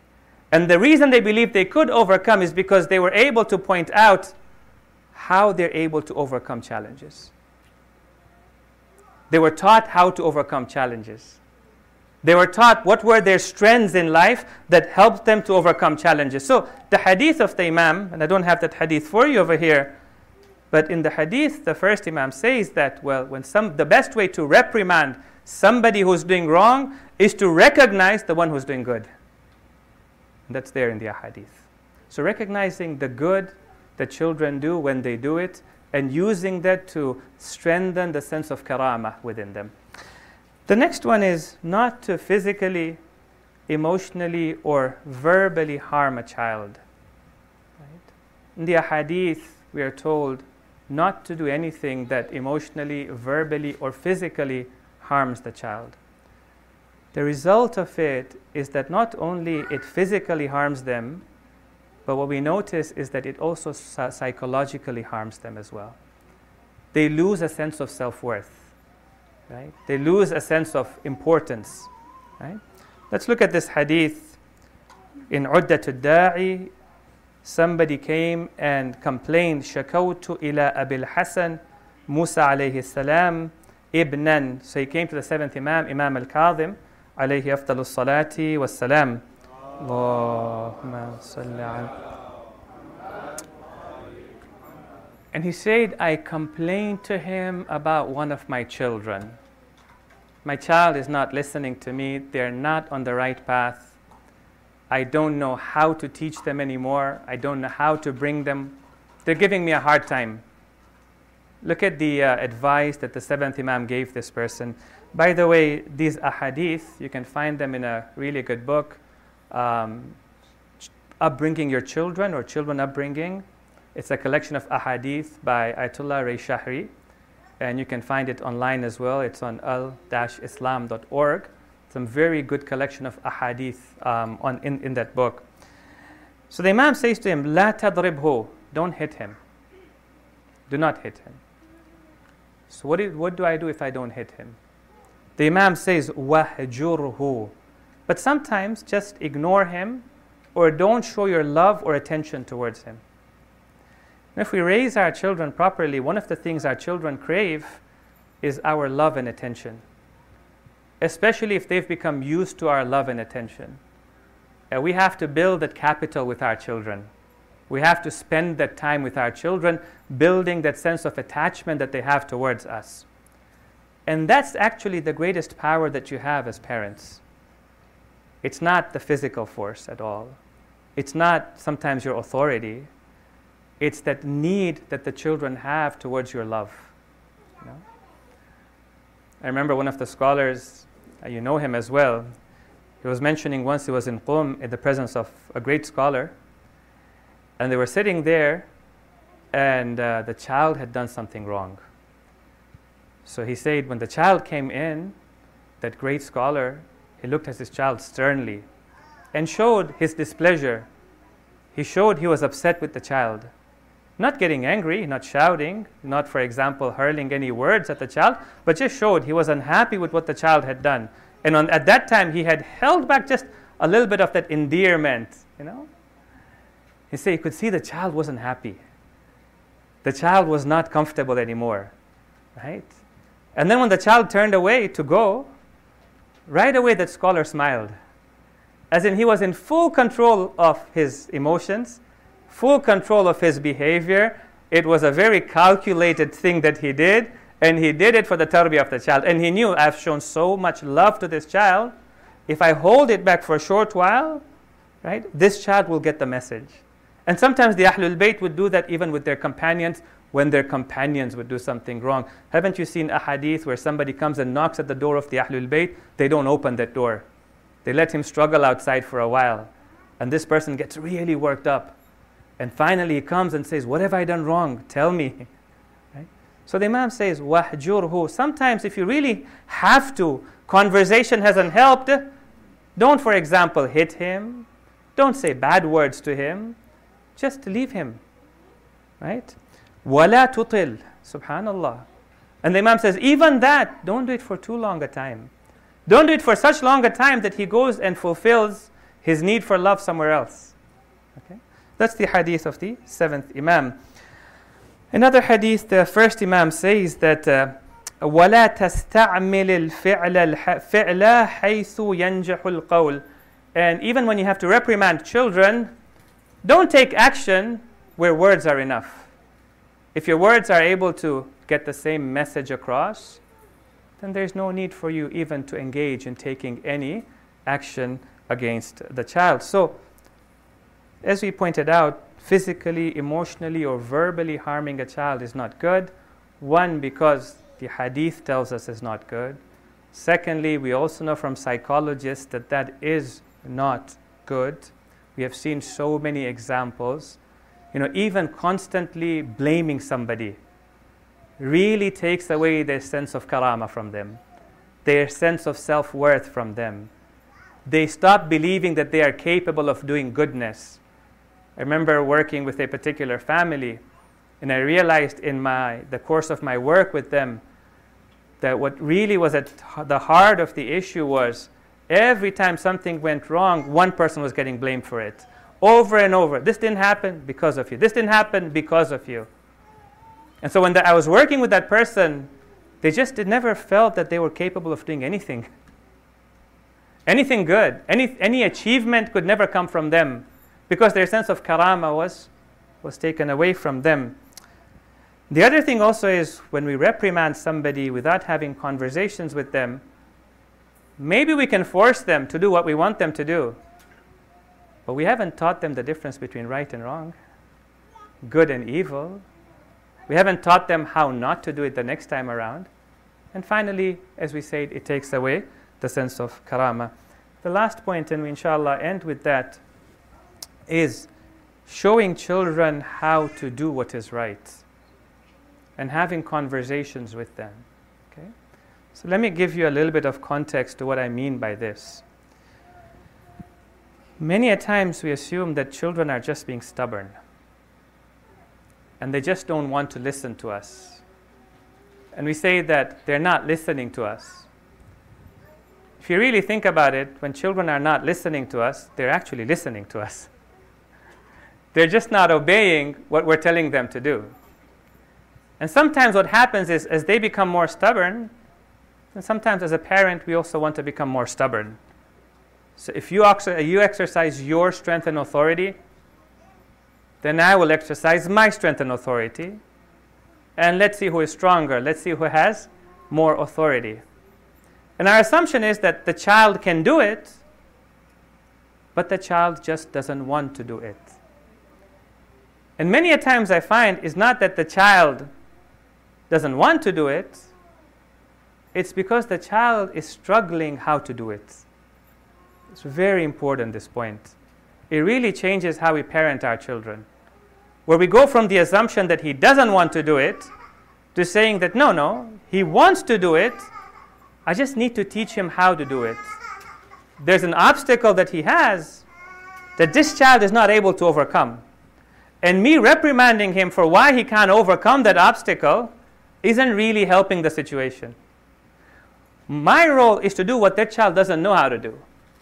And the reason they believed they could overcome is because they were able to point out how they're able to overcome challenges. They were taught how to overcome challenges. They were taught what were their strengths in life that helped them to overcome challenges. So the hadith of the Imam, and I don't have that hadith for you over here, but in the hadith, the first Imam says that, well, when some, the best way to reprimand somebody who's doing wrong is to recognize the one who's doing good. And that's there in the hadith. So recognizing the good that children do when they do it, and using that to strengthen the sense of karama within them. The next one is not to physically, emotionally, or verbally harm a child. Right? In the hadith, we are told not to do anything that emotionally, verbally, or physically harms the child. The result of it is that not only it physically harms them, but what we notice is that it also psychologically harms them as well. They lose a sense of self-worth. Right? They lose a sense of importance. Right? Let's look at this hadith. In Uddat al-Da'i, somebody came and complained, شَكَوْتُ إِلَىٰ أَبِي الْحَسَنِ Musa alayhi salam ibnan. So he came to the seventh Imam, Imam al-Kadhim, alayhi afdalu salati was salam. Allahumma salli ala. And he said, I complained to him about one of my children. My child is not listening to me. They're not on the right path. I don't know how to teach them anymore. I don't know how to bring them. They're giving me a hard time. Look at the uh, advice that the seventh Imam gave this person. By the way, these ahadith, you can find them in a really good book, um, Upbringing Your Children, or Children Upbringing. It's a collection of ahadith by Ayatollah Ray Shahri, and you can find it online as well. It's on al dash islam dot org. Some very good collection of ahadith um, on, in, in that book. So the Imam says to him, La tadribhu, don't hit him. Do not hit him. So what do, what do I do if I don't hit him? The Imam says, Wahjurhu. But sometimes just ignore him, or don't show your love or attention towards him. And if we raise our children properly, one of the things our children crave is our love and attention. Especially if they've become used to our love and attention. Uh, we have to build that capital with our children. We have to spend that time with our children, building that sense of attachment that they have towards us. And that's actually the greatest power that you have as parents. It's not the physical force at all. It's not sometimes your authority. It's that need that the children have towards your love. You know? I remember one of the scholars, uh, you know him as well, he was mentioning once he was in Qum in the presence of a great scholar, and they were sitting there, and uh, the child had done something wrong. So he said, when the child came in, that great scholar, he looked at his child sternly and showed his displeasure. He showed he was upset with the child. Not getting angry, not shouting, not, for example, hurling any words at the child, but just showed he was unhappy with what the child had done. And on, at that time, he had held back just a little bit of that endearment, you know. He said he could see the child wasn't happy. The child was not comfortable anymore, right? And then when the child turned away to go, right away that scholar smiled. As in he was in full control of his emotions, full control of his behavior. It was a very calculated thing that he did, and he did it for the tarbiyah of the child. And he knew, I've shown so much love to this child, if I hold it back for a short while, right, this child will get the message. And sometimes the Ahlul Bayt would do that even with their companions, when their companions would do something wrong. Haven't you seen a hadith where somebody comes and knocks at the door of the Ahlul Bayt? They don't open that door. They let him struggle outside for a while. And this person gets really worked up. And finally he comes and says, what have I done wrong? Tell me. Right? So the Imam says, Wahjurhu. Sometimes if you really have to, conversation hasn't helped, don't, for example, hit him. Don't say bad words to him. Just leave him. Right? Wala tutil. Subhanallah. And the Imam says, even that, don't do it for too long a time. Don't do it for such long a time that he goes and fulfills his need for love somewhere else. Okay? That's the hadith of the seventh Imam. Another hadith, the first Imam says that uh, وَلَا تَسْتَعْمِلِ الْفِعْلَ الْفِعْلَ حَيْثُ يَنْجَحُ الْقَوْلِ. And even when you have to reprimand children, don't take action where words are enough. If your words are able to get the same message across, then there's no need for you even to engage in taking any action against the child. So, as we pointed out, physically, emotionally, or verbally harming a child is not good. One, because the hadith tells us it's not good. Secondly, we also know from psychologists that that is not good. We have seen so many examples. You know, even constantly blaming somebody really takes away their sense of karama from them, their sense of self-worth from them. They stop believing that they are capable of doing goodness. I remember working with a particular family, and I realized in my the course of my work with them that what really was at the heart of the issue was every time something went wrong, one person was getting blamed for it. Over and over. This didn't happen because of you. This didn't happen because of you. And so when the, I was working with that person, they just did never felt that they were capable of doing anything. Anything good. Any, any achievement could never come from them because their sense of karama was, was taken away from them. The other thing also is when we reprimand somebody without having conversations with them, maybe we can force them to do what we want them to do. But we haven't taught them the difference between right and wrong, good and evil. We haven't taught them how not to do it the next time around. And finally, as we said, it takes away the sense of karama. The last point, and we inshallah end with that, is showing children how to do what is right and having conversations with them. Okay? So let me give you a little bit of context to what I mean by this. Many a times we assume that children are just being stubborn and they just don't want to listen to us. And we say that they're not listening to us. If you really think about it, when children are not listening to us, they're actually listening to us. They're just not obeying what we're telling them to do. And sometimes what happens is as they become more stubborn, and sometimes as a parent we also want to become more stubborn. So if you, you exercise your strength and authority, then I will exercise my strength and authority. And let's see who is stronger. Let's see who has more authority. And our assumption is that the child can do it, but the child just doesn't want to do it. And many a times I find it's not that the child doesn't want to do it, it's because the child is struggling how to do it. It's very important, this point. It really changes how we parent our children. Where we go from the assumption that he doesn't want to do it to saying that no, no, he wants to do it, I just need to teach him how to do it. There's an obstacle that he has that this child is not able to overcome. And me reprimanding him for why he can't overcome that obstacle isn't really helping the situation. My role is to do what that child doesn't know how to do.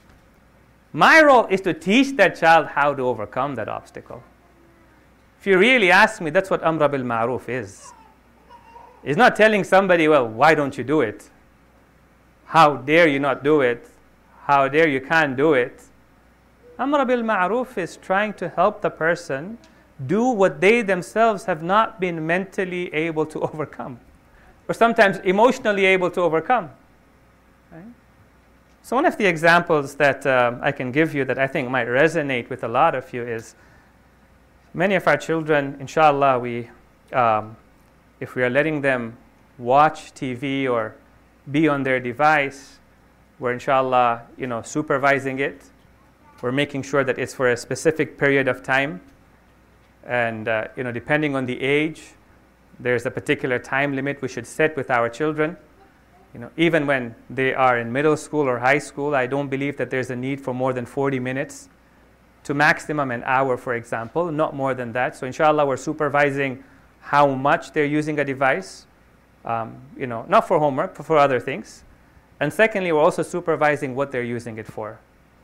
My role is to teach that child how to overcome that obstacle. If you really ask me, that's what Amr bil Ma'ruf is. It's not telling somebody, well, why don't you do it? How dare you not do it? How dare you can't do it? Amr bil Ma'ruf is trying to help the person do what they themselves have not been mentally able to overcome, or sometimes emotionally able to overcome. Right? So one of the examples that uh, I can give you that I think might resonate with a lot of you is many of our children, inshallah, we, um, if we are letting them watch T V or be on their device, we're inshallah, you know, supervising it. We're making sure that it's for a specific period of time. And uh, you know, depending on the age, there's a particular time limit we should set with our children. You know, even when they are in middle school or high school, I don't believe that there's a need for more than forty minutes to maximum an hour, for example, not more than that. So inshallah, we're supervising how much they're using a device, um, you know, not for homework, but for other things. And secondly, we're also supervising what they're using it for.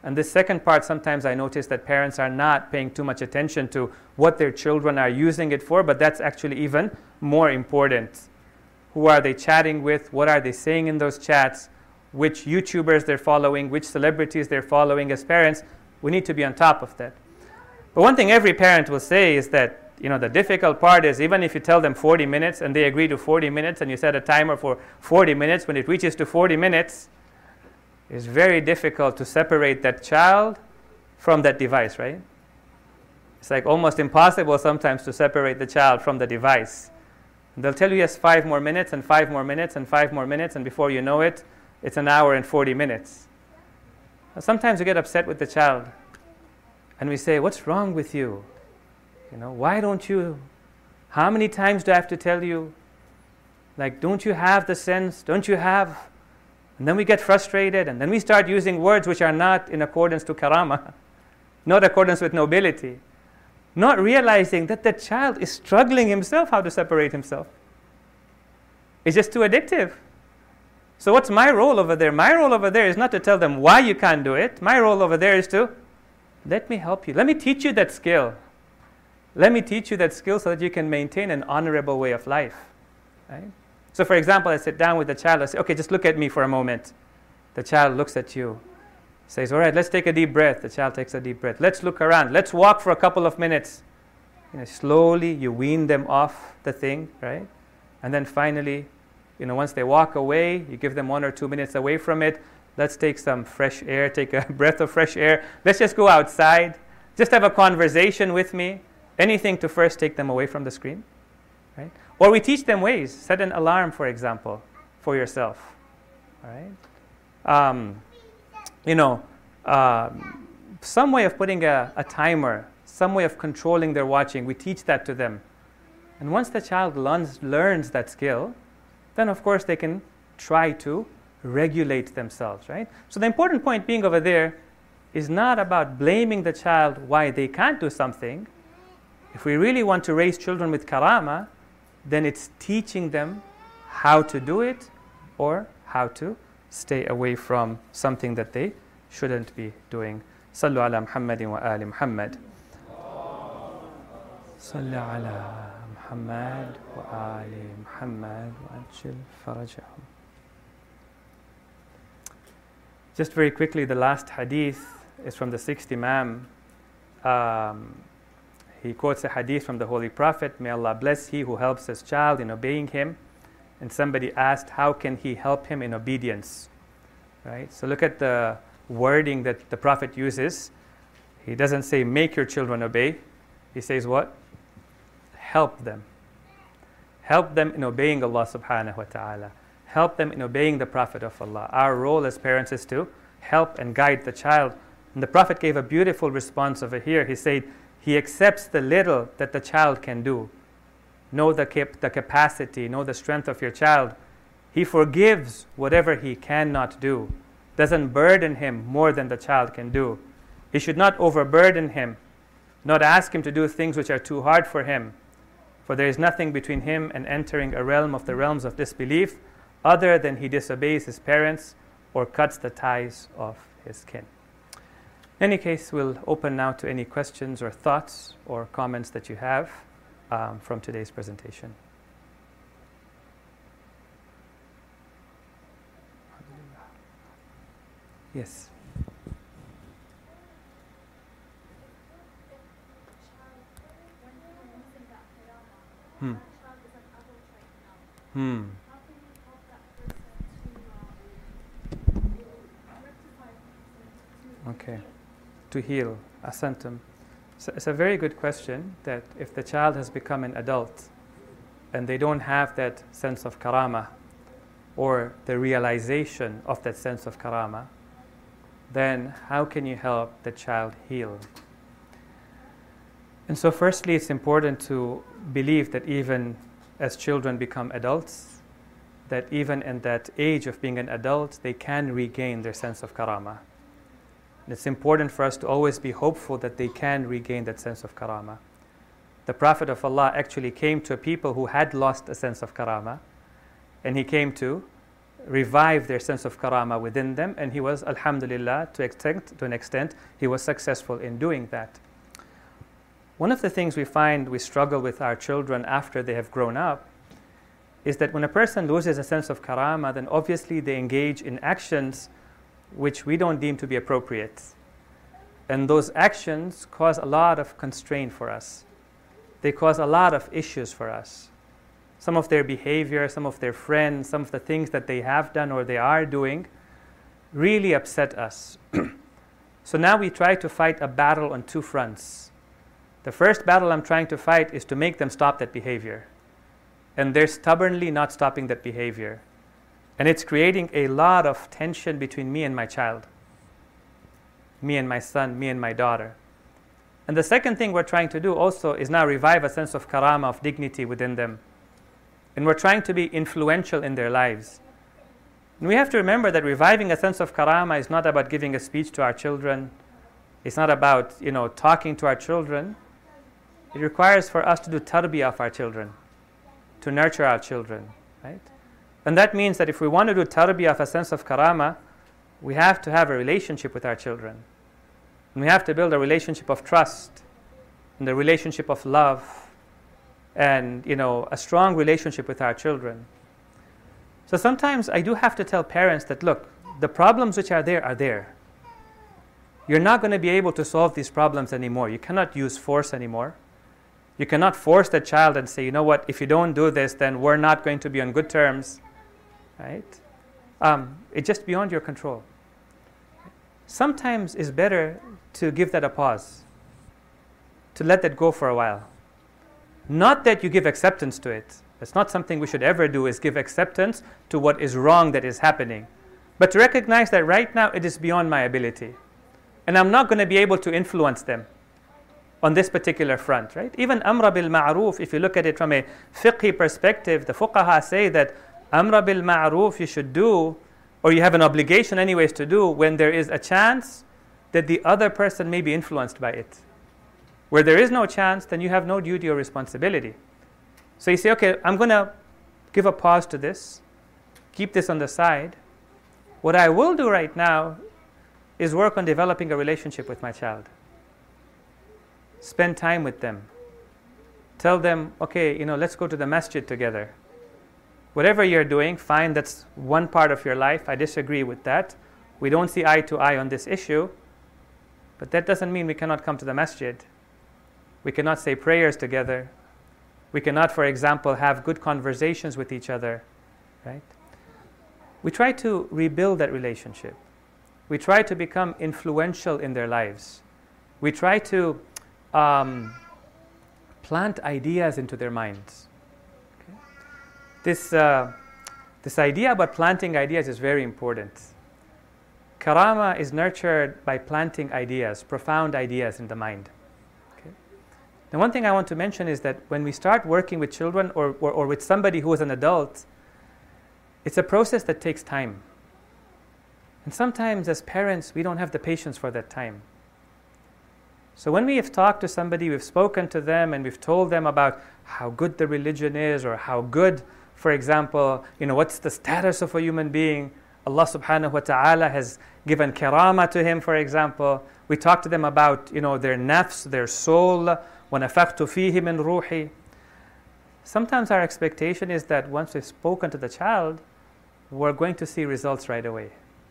And this second part, sometimes I notice that parents are not paying too much attention to what their children are using it for, but that's actually even more important. Who are they chatting with? What are they saying in those chats? Which YouTubers they're following? Which celebrities they're following? As parents, we need to be on top of that. But one thing every parent will say is that, you know, the difficult part is even if you tell them forty minutes and they agree to forty minutes and you set a timer for forty minutes, when it reaches to forty minutes, it's very difficult to separate that child from that device, right? It's like almost impossible sometimes to separate the child from the device. And they'll tell you, yes, five more minutes and five more minutes and five more minutes, and before you know it, it's an hour and forty minutes. Sometimes we get upset with the child and we say, what's wrong with you? You know, why don't you? How many times do I have to tell you? Like, don't you have the sense? Don't you have? And then we get frustrated, and then we start using words which are not in accordance to karama, not accordance with nobility, not realizing that the child is struggling himself how to separate himself. It's just too addictive. So what's my role over there? My role over there is not to tell them why you can't do it. My role over there is to, let me help you. Let me teach you that skill. Let me teach you that skill so that you can maintain an honorable way of life. Right? So for example, I sit down with the child, I say, okay, just look at me for a moment. The child looks at you, says, all right, let's take a deep breath. The child takes a deep breath. Let's look around. Let's walk for a couple of minutes. You know, slowly, you wean them off the thing, right? And then finally, you know, once they walk away, you give them one or two minutes away from it. Let's take some fresh air, take a breath of fresh air. Let's just go outside. Just have a conversation with me. Anything to first take them away from the screen, right? Or we teach them ways. Set an alarm, for example, for yourself, all right? Um, you know, um, some way of putting a, a timer, some way of controlling their watching. We teach that to them. And once the child learns, learns that skill, then of course they can try to regulate themselves, right? So the important point being over there is not about blaming the child why they can't do something. If we really want to raise children with karama, then it's teaching them how to do it or how to stay away from something that they shouldn't be doing. Sallu ala Muhammadin wa ali Muhammad. Sallu ala Muhammad wa ali Muhammad wa ajil farajahum. Just very quickly, the last hadith is from the sixth Imam. Um, He quotes a hadith from the Holy Prophet, may Allah bless he who helps his child in obeying him. And somebody asked, how can he help him in obedience? Right? So look at the wording that the Prophet uses. He doesn't say, make your children obey. He says what? Help them. Help them in obeying Allah subhanahu wa ta'ala. Help them in obeying the Prophet of Allah. Our role as parents is to help and guide the child. And the Prophet gave a beautiful response over here. He said, he accepts the little that the child can do. Know the, cap- the capacity, know the strength of your child. He forgives whatever he cannot do. Doesn't burden him more than the child can do. He should not overburden him, not ask him to do things which are too hard for him. For there is nothing between him and entering a realm of the realms of disbelief other than he disobeys his parents or cuts the ties of his kin. In any case, we'll open now to any questions or thoughts or comments that you have um, from today's presentation. Yes. Hmm. Hmm. Okay. To heal, asantum. So it's a very good question that if the child has become an adult and they don't have that sense of karama or the realization of that sense of karama, then how can you help the child heal? And so firstly, it's important to believe that even as children become adults, that even in that age of being an adult, they can regain their sense of karama. And it's important for us to always be hopeful that they can regain that sense of karama. The Prophet of Allah actually came to people who had lost a sense of karama, and he came to revive their sense of karama within them, and he was, alhamdulillah, to, extent, to an extent, he was successful in doing that. One of the things we find we struggle with our children after they have grown up is that when a person loses a sense of karama, then obviously they engage in actions which we don't deem to be appropriate. And those actions cause a lot of constraint for us. They cause a lot of issues for us. Some of their behavior, some of their friends, some of the things that they have done or they are doing really upset us. So now we try to fight a battle on two fronts. The first battle I'm trying to fight is to make them stop that behavior. And they're stubbornly not stopping that behavior. And it's creating a lot of tension between me and my child. Me and my son, me and my daughter. And the second thing we're trying to do also is now revive a sense of karama, of dignity within them. And we're trying to be influential in their lives. And we have to remember that reviving a sense of karama is not about giving a speech to our children. It's not about, you know, talking to our children. It requires for us to do tarbiyah of our children, to nurture our children, right? And that means that if we want to do tarbiyah of a sense of karama, we have to have a relationship with our children. And we have to build a relationship of trust, and a relationship of love, and, you know, a strong relationship with our children. So sometimes I do have to tell parents that, look, the problems which are there are there. You're not going to be able to solve these problems anymore. You cannot use force anymore. You cannot force the child and say, you know what, if you don't do this, then we're not going to be on good terms. Right? Um, it's just beyond your control. Sometimes it's better to give that a pause, to let that go for a while. Not that you give acceptance to it. That's not something we should ever do, is give acceptance to what is wrong that is happening. But to recognize that right now it is beyond my ability. And I'm not going to be able to influence them on this particular front, right? Even amra bil ma'ruf, if you look at it from a fiqhi perspective, the fuqaha say that amra bil ma'ruf you should do, or you have an obligation anyways to do, when there is a chance that the other person may be influenced by it. Where there is no chance, then you have no duty or responsibility. So you say, okay, I'm going to give a pause to this, keep this on the side. What I will do right now is work on developing a relationship with my child. Spend time with them. Tell them, okay, you know, let's go to the masjid together. Whatever you're doing, fine, that's one part of your life. I disagree with that. We don't see eye to eye on this issue. But that doesn't mean we cannot come to the masjid. We cannot say prayers together. We cannot, for example, have good conversations with each other. Right? We try to rebuild that relationship. We try to become influential in their lives. We try to um, plant ideas into their minds. Okay? This, uh, this idea about planting ideas is very important. Karama is nurtured by planting ideas, profound ideas in the mind. Okay? The one thing I want to mention is that when we start working with children or, or, or with somebody who is an adult, it's a process that takes time. And sometimes as parents, we don't have the patience for that time. So when we have talked to somebody, we've spoken to them and we've told them about how good the religion is, or how good, for example, you know, what's the status of a human being. Allah subhanahu wa ta'ala has given karama to him, for example. We talk to them about, you know, their nafs, their soul. وَنَفَخْتُ فِيهِ مِنْ رُوحِي. Sometimes our expectation is that once we've spoken to the child, we're going to see results right away.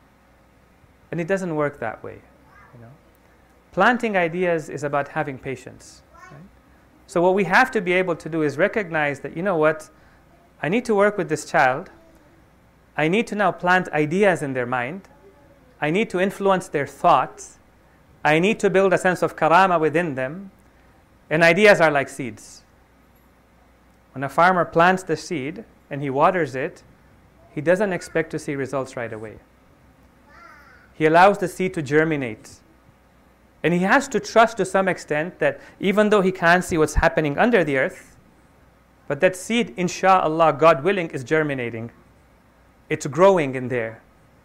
And it doesn't work that way. You know? Planting ideas is about having patience. Right? So what we have to be able to do is recognize that, you know what, I need to work with this child. I need to now plant ideas in their mind. I need to influence their thoughts. I need to build a sense of karama within them. And ideas are like seeds. When a farmer plants the seed and he waters it, he doesn't expect to see results right away. He allows the seed to germinate. And he has to trust to some extent that even though he can't see what's happening under the earth, but that seed, insha'Allah, God willing, is germinating. It's growing in there.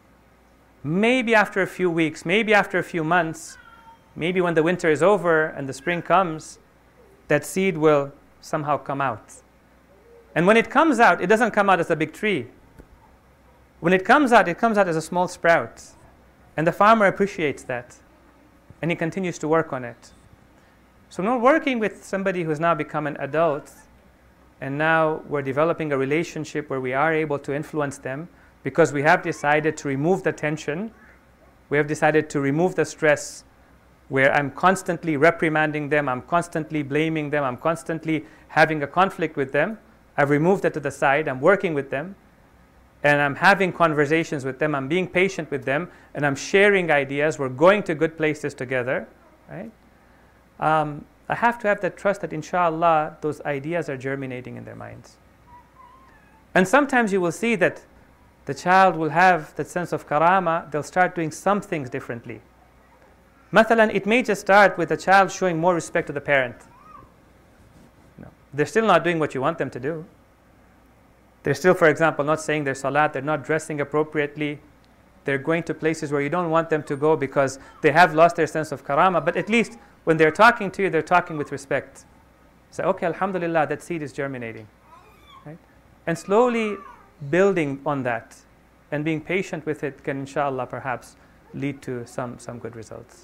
Maybe after a few weeks, maybe after a few months, maybe when the winter is over and the spring comes, that seed will somehow come out. And when it comes out, it doesn't come out as a big tree. When it comes out, it comes out as a small sprout. And the farmer appreciates that. And he continues to work on it. So when we're working with somebody who's now become an adult, and now we're developing a relationship where we are able to influence them because we have decided to remove the tension, we have decided to remove the stress where I'm constantly reprimanding them, I'm constantly blaming them, I'm constantly having a conflict with them. I've removed that to the side, I'm working with them, and I'm having conversations with them, I'm being patient with them, and I'm sharing ideas, we're going to good places together, right? Um, I have to have that trust that inshallah those ideas are germinating in their minds. And sometimes you will see that the child will have that sense of karama, they'll start doing some things differently. Mathalan, it may just start with the child showing more respect to the parent. No. They're still not doing what you want them to do. They're still, for example, not saying their salat, they're not dressing appropriately. They're going to places where you don't want them to go because they have lost their sense of karama, but at least when they're talking to you, they're talking with respect. Say, okay, alhamdulillah, that seed is germinating. Right? And slowly building on that and being patient with it can, inshallah, perhaps lead to some, some good results.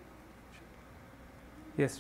Yes?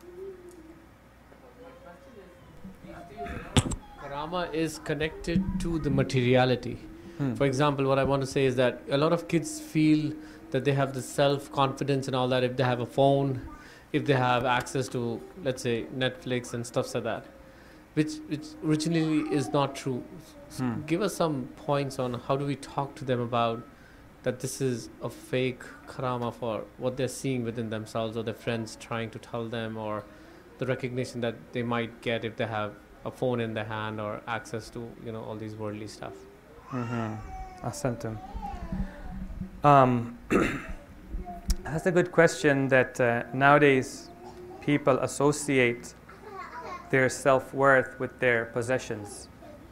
Karama is connected to the materiality. Hmm. For example, what I want to say is that a lot of kids feel that they have the self-confidence and all that if they have a phone, if they have access to, let's say, Netflix and stuff like that, which which originally is not true. So hmm. Give us some points on how do we talk to them about that this is a fake karama for what they're seeing within themselves or their friends trying to tell them, or the recognition that they might get if they have a phone in their hand or access to, you know, all these worldly stuff. Mm-hmm. Ahsantum. Um, that's a good question that uh, nowadays people associate their self-worth with their possessions.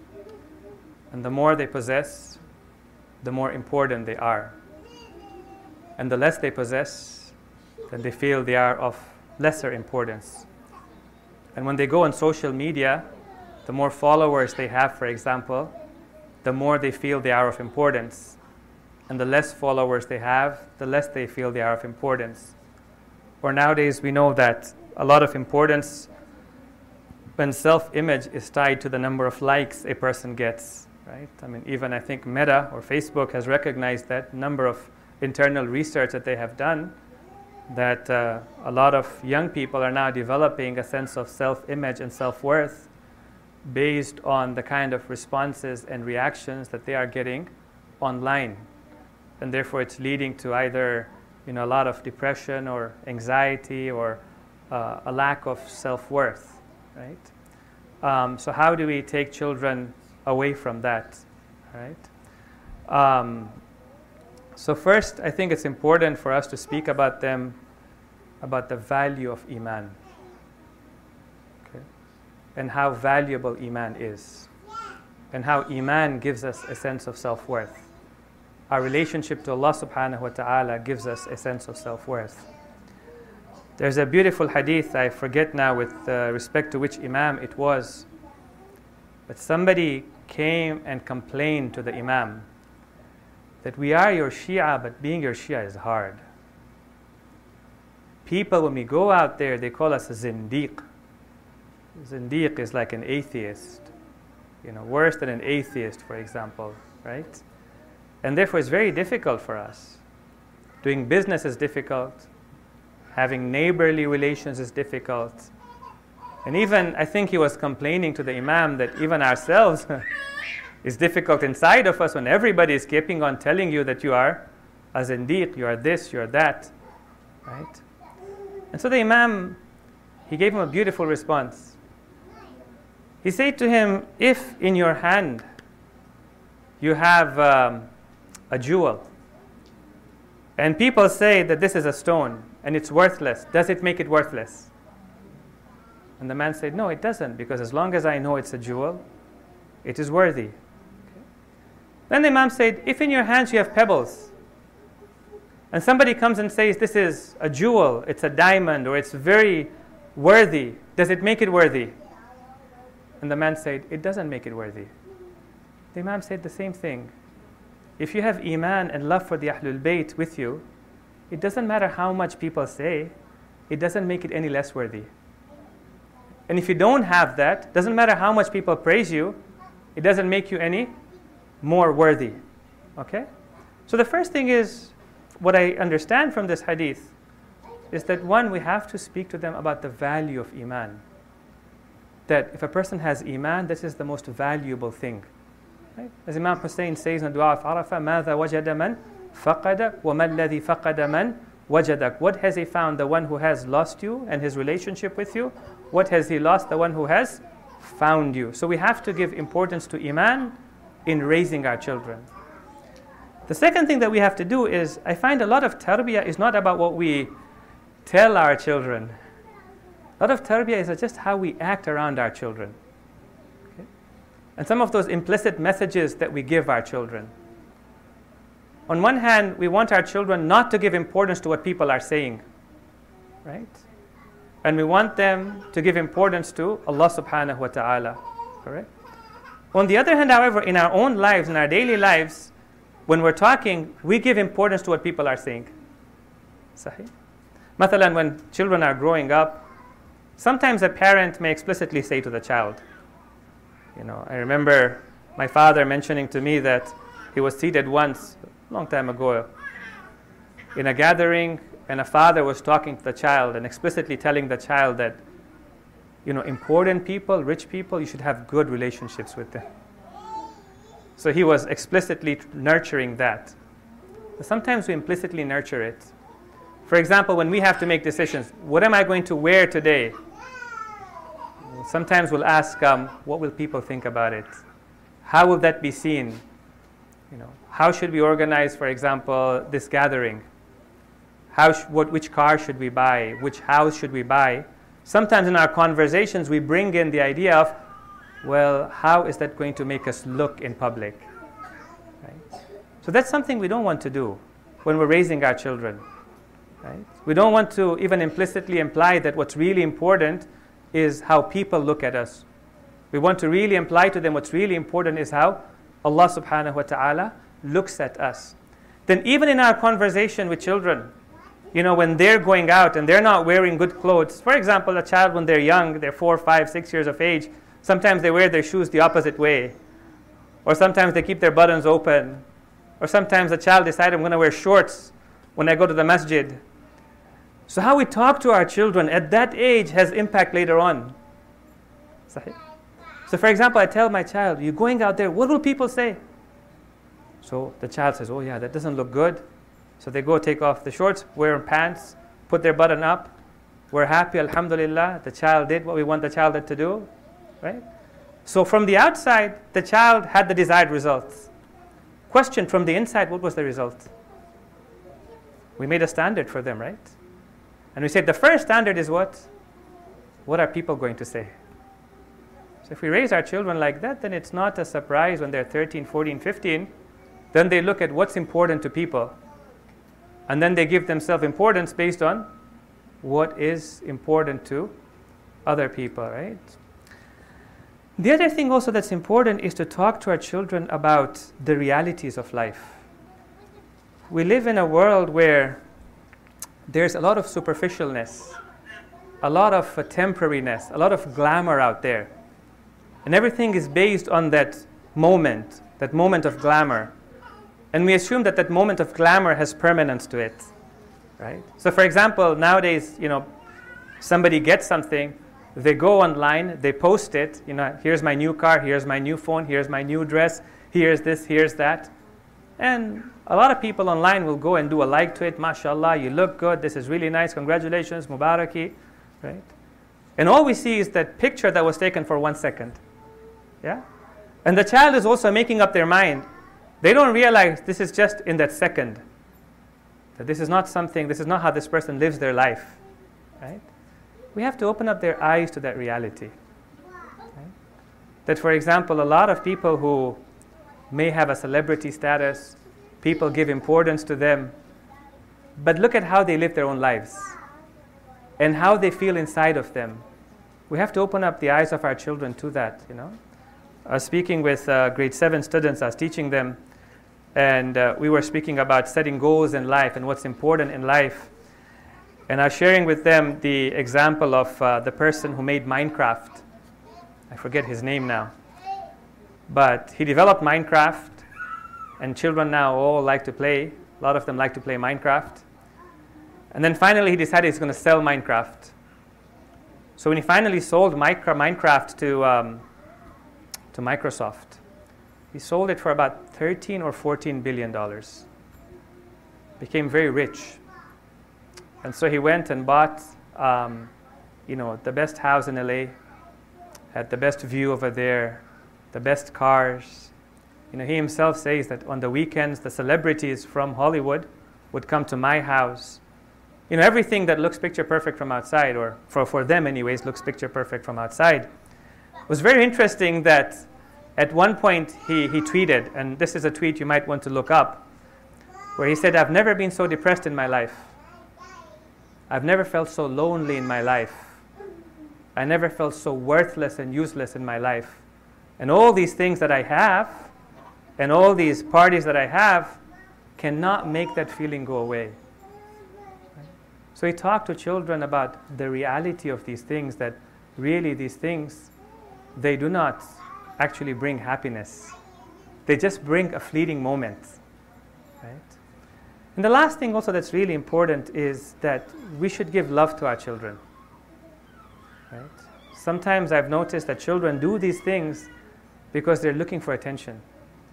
And the more they possess, the more important they are. And the less they possess, then they feel they are of lesser importance. And when they go on social media, the more followers they have, for example, the more they feel they are of importance. And the less followers they have, the less they feel they are of importance. Or nowadays we know that a lot of importance when self-image is tied to the number of likes a person gets, right? I mean, even I think Meta or Facebook has recognized that number of internal research that they have done, that uh, a lot of young people are now developing a sense of self-image and self-worth based on the kind of responses and reactions that they are getting online. And therefore it's leading to either, you know, a lot of depression or anxiety or uh, a lack of self-worth, right? Um, so how do we take children away from that, right? Um, so first, I think it's important for us to speak about them, about the value of Iman, okay? And how valuable Iman is, and how Iman gives us a sense of self-worth. Our relationship to Allah subhanahu wa ta'ala gives us a sense of self-worth. There's a beautiful hadith, I forget now with uh, respect to which Imam it was, but somebody came and complained to the Imam that we are your Shia, but being your Shia is hard. People, when we go out there, they call us a Zindiq. Zindiq is like an atheist, you know, worse than an atheist, for example, right? And therefore, it's very difficult for us. Doing business is difficult. Having neighborly relations is difficult. And even, I think he was complaining to the Imam that even ourselves is difficult inside of us when everybody is keeping on telling you that you are a Zindiq, you are this, you are that, right? And so the Imam, he gave him a beautiful response. He said to him, if in your hand you have um, a jewel, and people say that this is a stone and it's worthless, does it make it worthless? And the man said, no, it doesn't, because as long as I know it's a jewel, it is worthy. Okay. Then the Imam said, if in your hands you have pebbles, and somebody comes and says this is a jewel, it's a diamond, or it's very worthy, does it make it worthy? And the man said, it doesn't make it worthy. The Imam said the same thing. if you have iman and love for the Ahlul Bayt with you, it doesn't matter how much people say, it doesn't make it any less worthy. And if you don't have that, doesn't matter how much people praise you, it doesn't make you any more worthy. Okay? So the first thing is, what I understand from this hadith is that one, we have to speak to them about the value of iman. That if a person has iman, this is the most valuable thing. Right? As Imam Hussein says in Dua of Arafah, ماذا وجد من فقد وما الذي فقد من وجدك. What has he found? The one who has lost you and his relationship with you. What has he lost? The one who has found you. So we have to give importance to iman in raising our children. The second thing that we have to do is, I find a lot of tarbiyah is not about what we tell our children. A lot of tarbiyah is just how we act around our children. Okay? And some of those implicit messages that we give our children. On one hand, we want our children not to give importance to what people are saying. Right? And we want them to give importance to Allah subhanahu wa ta'ala. Correct? On the other hand, however, in our own lives, in our daily lives, when we're talking, we give importance to what people are saying. Sahih? Mathalan, when children are growing up, sometimes a parent may explicitly say to the child, you know, I remember my father mentioning to me that he was seated once, a long time ago, in a gathering, and a father was talking to the child and explicitly telling the child that, you know, important people, rich people, you should have good relationships with them. So he was explicitly nurturing that. Sometimes we implicitly nurture it. For example, when we have to make decisions, what am I going to wear today? Sometimes we'll ask, um, what will people think about it? How will that be seen? You know, how should we organize, for example, this gathering? How sh- what, which car should we buy? Which house should we buy? Sometimes in our conversations, we bring in the idea of, well, how is that going to make us look in public? Right? So that's something we don't want to do when we're raising our children. Right? We don't want to even implicitly imply that what's really important is how people look at us. We want to really imply to them what's really important is how Allah subhanahu wa ta'ala looks at us. Then even in our conversation with children, you know, when they're going out and they're not wearing good clothes, for example, a child when they're young, they're four, five, six years of age, sometimes they wear their shoes the opposite way. Or sometimes they keep their buttons open. Or sometimes a child decides, I'm going to wear shorts when I go to the masjid. So how we talk to our children at that age has impact later on. Sahih? So for example, I tell my child, you're going out there, what will people say? So the child says, oh yeah, that doesn't look good. So they go take off the shorts, wear pants, put their button up. We're happy, alhamdulillah, the child did what we want the child to do. Right? So from the outside, the child had the desired results. Question, from the inside, what was the result? We made a standard for them, right? And we said the first standard is what? What are people going to say? So if we raise our children like that, then it's not a surprise when they're thirteen, fourteen, fifteen. Then they look at what's important to people. And then they give themselves importance based on what is important to other people, right? The other thing also that's important is to talk to our children about the realities of life. We live in a world where there's a lot of superficialness, a lot of uh, temporariness, a lot of glamour out there. And everything is based on that moment, that moment of glamour. And we assume that that moment of glamour has permanence to it, right? So for example, nowadays, you know, somebody gets something, they go online, they post it, you know, here's my new car, here's my new phone, here's my new dress, here's this, here's that. And a lot of people online will go and do a like to it, mashallah, you look good, this is really nice, congratulations, mubaraki, right? And all we see is that picture that was taken for one second, yeah? And the child is also making up their mind. They don't realize this is just in that second, that this is not something, this is not how this person lives their life, right? We have to open up their eyes to that reality. Right? That, for example, a lot of people who may have a celebrity status, people give importance to them, but look at how they live their own lives and how they feel inside of them. We have to open up the eyes of our children to that, you know. I was speaking with uh, grade seven students, I was teaching them, and uh, we were speaking about setting goals in life and what's important in life. And I was sharing with them the example of uh, the person who made Minecraft. I forget his name now. But he developed Minecraft, and children now all like to play. A lot of them like to play Minecraft. And then finally he decided he's going to sell Minecraft. So when he finally sold Minecraft to, um, to Microsoft, he sold it for about thirteen or fourteen billion dollars. Became very rich. And so he went and bought um, you know, the best house in L A, had the best view over there, the best cars. You know, he himself says that on the weekends, the celebrities from Hollywood would come to my house. You know, everything that looks picture perfect from outside, or for, for them anyways, looks picture perfect from outside. It was very interesting that at one point he, he tweeted, and this is a tweet you might want to look up, where he said, "I've never been so depressed in my life. I've never felt so lonely in my life. I never felt so worthless and useless in my life. And all these things that I have, and all these parties that I have, cannot make that feeling go away." So he talked to children about the reality of these things, that really these things, they do not actually bring happiness. They just bring a fleeting moment. Right? And the last thing also that's really important is that we should give love to our children. Right? Sometimes I've noticed that children do these things because they're looking for attention.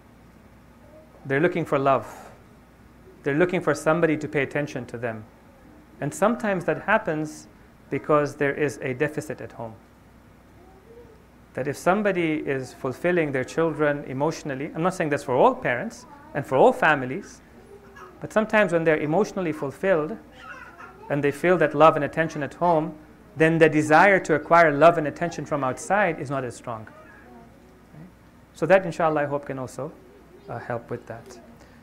They're looking for love. They're looking for somebody to pay attention to them. And sometimes that happens because there is a deficit at home. That if somebody is fulfilling their children emotionally, I'm not saying that's for all parents and for all families, but sometimes when they're emotionally fulfilled and they feel that love and attention at home, then the desire to acquire love and attention from outside is not as strong. Right? So that, inshallah, I hope can also uh, help with that.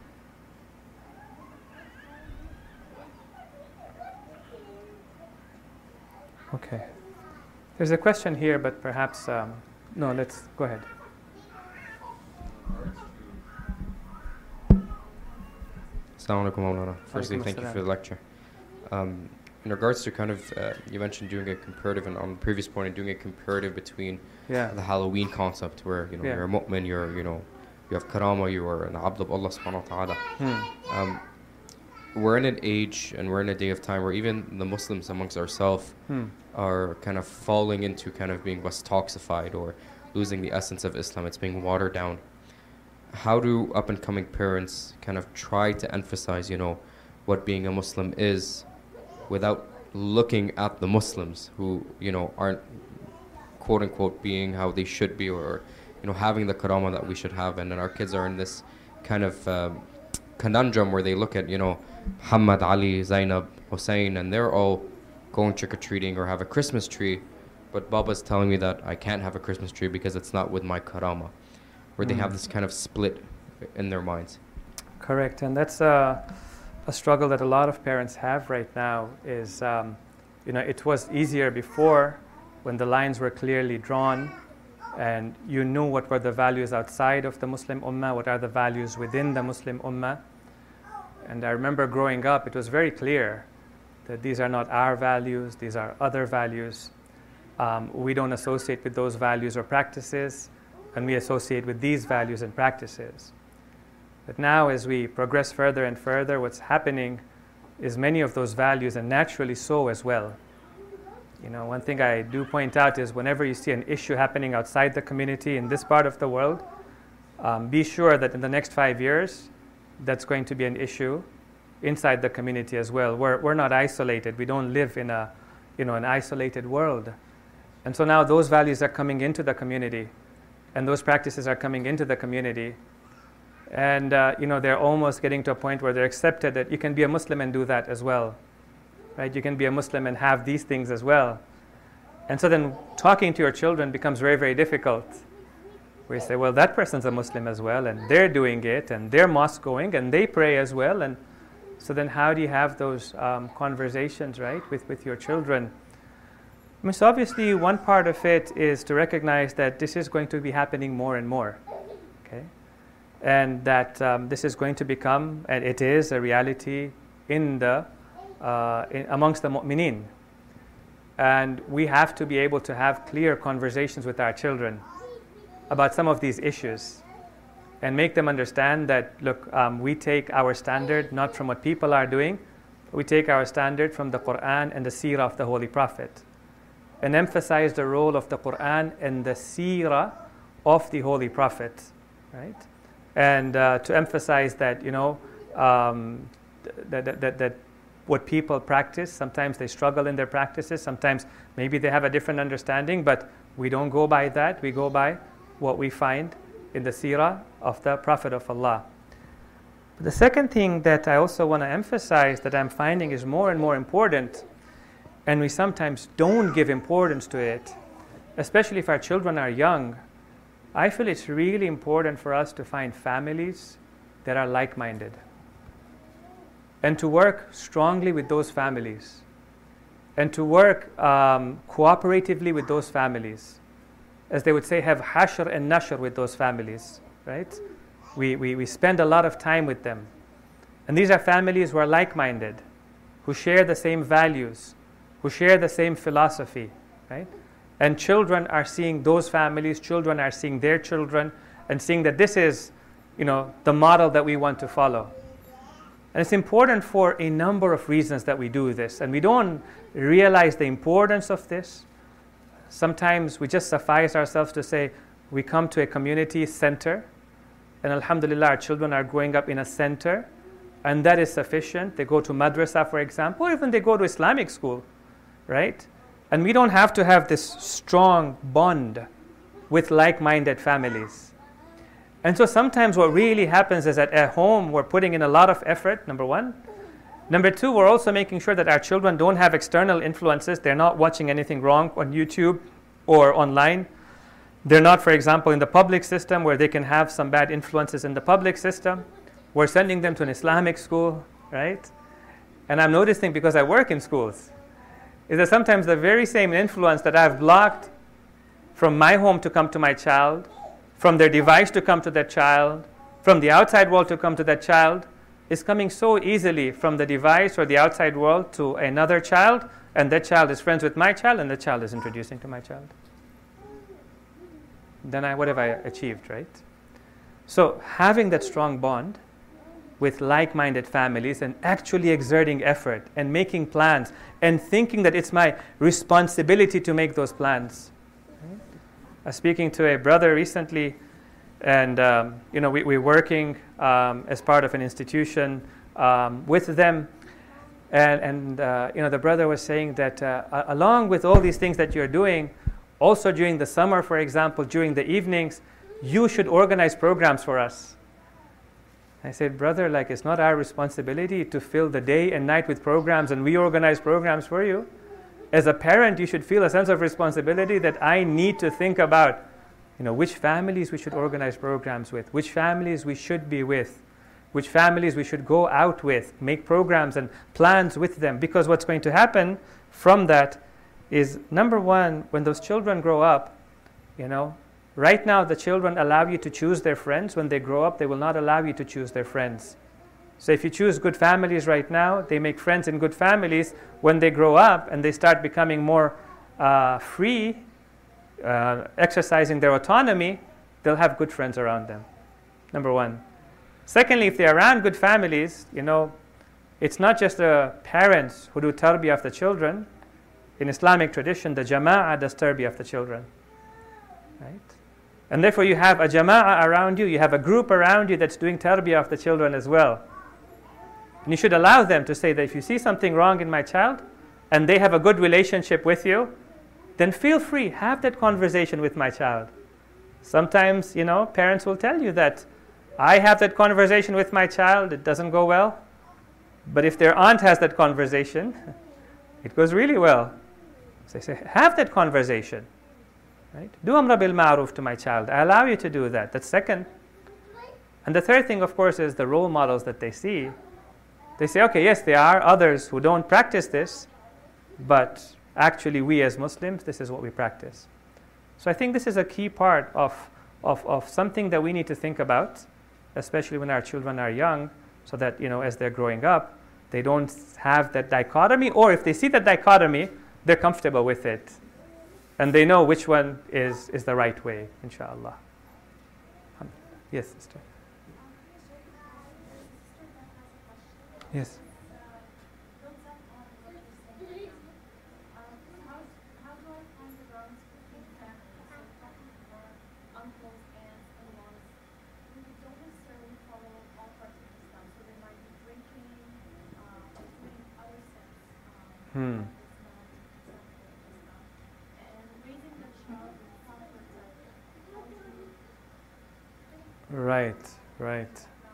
Okay. There's a question here, but perhaps, um, no, let's go ahead. Assalamu alaikum, Maulana. Firstly, thank you for the lecture. Um, in regards to kind of, uh, you mentioned doing a comparative, and on the previous point, doing a comparative between yeah. the Halloween concept, where you know yeah. you're a mu'min, you're you know you have karama, you are an abd of Allah subhanahu wa ta'ala. Hmm. Um, we're in an age and we're in a day of time where even the Muslims amongst ourselves hmm. are kind of falling into kind of being less toxified or losing the essence of Islam. It's being watered down. How do up-and-coming parents kind of try to emphasize, you know, what being a Muslim is without looking at the Muslims who, you know, aren't quote-unquote being how they should be, or, you know, having the karama that we should have, and then our kids are in this kind of um, conundrum where they look at, you know, Muhammad, Ali, Zainab, Hussein, and they're all going trick-or-treating or have a Christmas tree, but Baba's telling me that I can't have a Christmas tree because it's not with my karama, where mm. they have this kind of split in their minds. Correct, and that's a, a struggle that a lot of parents have right now is, um, you know, it was easier before when the lines were clearly drawn and you knew what were the values outside of the Muslim Ummah, what are the values within the Muslim Ummah. And I remember growing up, it was very clear that these are not our values, these are other values. Um, we don't associate with those values or practices, and we associate with these values and practices. But now as we progress further and further, what's happening is many of those values, and naturally so as well. You know, one thing I do point out is whenever you see an issue happening outside the community in this part of the world, um, be sure that in the next five years, that's going to be an issue inside the community as well. We're, we're not isolated. We don't live in a, you know, an isolated world. And so now those values are coming into the community, and those practices are coming into the community. And, uh, you know, they're almost getting to a point where they're accepted that you can be a Muslim and do that as well. Right? You can be a Muslim and have these things as well. And so then talking to your children becomes very, very difficult. We say, well, that person's a Muslim as well, and they're doing it, and they're mosque going, and they pray as well. And so then how do you have those um, conversations, right, with, with your children? I mean, so obviously one part of it is to recognize that this is going to be happening more and more, okay? and that um, this is going to become, and it is, a reality in the uh, in, amongst the mu'mineen. And we have to be able to have clear conversations with our children about some of these issues and make them understand that, look, um, we take our standard not from what people are doing, but we take our standard from the Quran and the seerah of the Holy Prophet, and emphasize the role of the Quran and the seerah of the Holy Prophet, right? And uh, to emphasize that, you know, um, that, that, that, that what people practice, sometimes they struggle in their practices, sometimes maybe they have a different understanding, but we don't go by that, we go by what we find in the seerah of the Prophet of Allah. But the second thing that I also want to emphasize that I'm finding is more and more important, and we sometimes don't give importance to it, especially if our children are young. I feel it's really important for us to find families that are like-minded and to work strongly with those families and to work um, cooperatively with those families. As they would say, have hashr and nashr with those families, right? We, we, we spend a lot of time with them. And these are families who are like-minded, who share the same values, who share the same philosophy, right? And children are seeing those families, children are seeing their children, and seeing that this is, you know, the model that we want to follow. And it's important for a number of reasons that we do this, and we don't realize the importance of this. Sometimes we just suffice ourselves to say, we come to a community center, and alhamdulillah, our children are growing up in a center, and that is sufficient. They go to madrasa, for example, or even they go to Islamic school, right? And we don't have to have this strong bond with like-minded families. And so sometimes what really happens is that at home we're putting in a lot of effort, number one. Number two, we're also making sure that our children don't have external influences. They're not watching anything wrong on YouTube or online. They're not, for example, in the public system where they can have some bad influences in the public system. We're sending them to an Islamic school, right? And I'm noticing, because I work in schools, is that sometimes the very same influence that I've blocked from my home to come to my child, from their device to come to their child, from the outside world to come to that child, is coming so easily from the device or the outside world to another child, and that child is friends with my child, and the child is introducing to my child. Then I, what have I achieved, right? So having that strong bond with like-minded families and actually exerting effort and making plans and thinking that it's my responsibility to make those plans. I was speaking to a brother recently, and um, you know, we, we're working um, as part of an institution um, with them, and, and uh, you know, the brother was saying that uh, along with all these things that you're doing, also during the summer, for example, during the evenings, you should organize programs for us. I said, brother, like, it's not our responsibility to fill the day and night with programs, and we organize programs for you. As a parent, you should feel a sense of responsibility that I need to think about, you know, which families we should organize programs with, which families we should be with, which families we should go out with, make programs and plans with them. Because what's going to happen from that is, number one, when those children grow up, you know, right now the children allow you to choose their friends. When they grow up, they will not allow you to choose their friends. So if you choose good families right now, they make friends in good families. When they grow up and they start becoming more uh, free, uh, exercising their autonomy, they'll have good friends around them, number one. Secondly, if they're around good families, you know, it's not just the parents who do tarbiyah of the children. In Islamic tradition, the jama'ah does tarbiyah of the children, right? And therefore you have a jama'ah around you, you have a group around you that's doing tarbiyah of the children as well. And you should allow them to say that if you see something wrong in my child and they have a good relationship with you, then feel free, have that conversation with my child. Sometimes, you know, parents will tell you that I have that conversation with my child, it doesn't go well. But if their aunt has that conversation, it goes really well. So they say, have that conversation. Right? Do amra bil ma'ruf to my child. I allow you to do that. That's second. And the third thing, of course, is the role models that they see. They say, okay, yes, there are others who don't practice this, but actually we as Muslims, this is what we practice. So I think this is a key part of, of, of something that we need to think about especially when our children are young, so that, you know, as they're growing up, they don't have that dichotomy, or if they see that dichotomy, they're comfortable with it. And they know which one is, is the right way, inshallah. Um, yes, sister. Yes. Hmm. Right, right.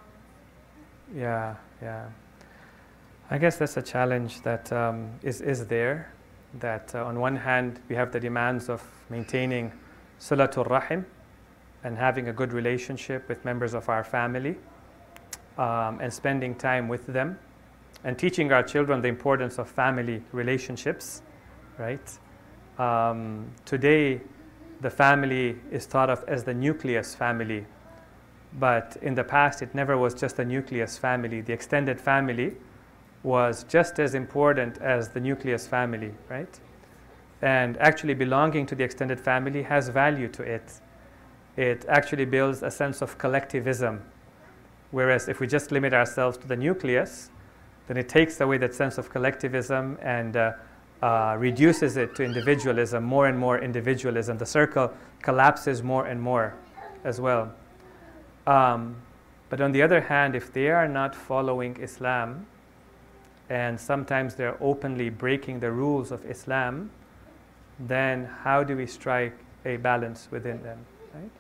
Yeah, yeah. I guess that's a challenge that um, is, is there. That uh, on one hand, we have the demands of maintaining Silatul Rahim and having a good relationship with members of our family um, and spending time with them and teaching our children the importance of family relationships, right? Um, today, the family is thought of as the nucleus family. But in the past, it never was just a nucleus family. The extended family was just as important as the nucleus family, right? And actually belonging to the extended family has value to it. It actually builds a sense of collectivism. Whereas if we just limit ourselves to the nucleus, then it takes away that sense of collectivism and uh, uh, reduces it to individualism, more and more individualism. The circle collapses more and more as well. Um, but on the other hand, if they are not following Islam, and sometimes they're openly breaking the rules of Islam, then how do we strike a balance within them, right?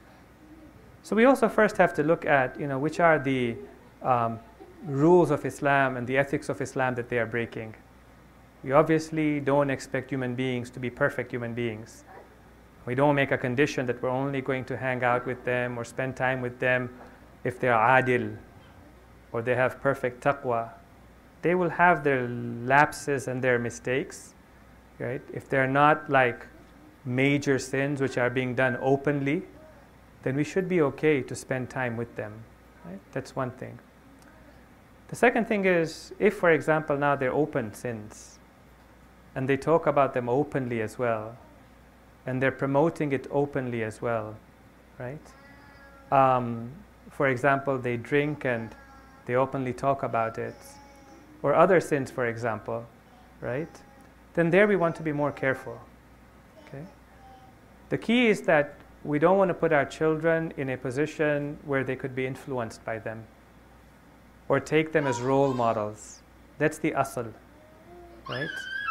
So we also first have to look at, you know, which are the um, rules of Islam and the ethics of Islam that they are breaking. We obviously don't expect human beings to be perfect human beings. We don't make a condition that we're only going to hang out with them or spend time with them if they're adil or they have perfect taqwa. They will have their lapses and their mistakes, right? If they're not like major sins which are being done openly, then we should be okay to spend time with them, right? That's one thing. The second thing is, if, for example, now they're open sins and they talk about them openly as well, and they're promoting it openly as well, right? Um, for example, they drink and they openly talk about it, or other sins, for example, right? Then there we want to be more careful, okay? The key is that we don't want to put our children in a position where they could be influenced by them or take them as role models. That's the asl, right?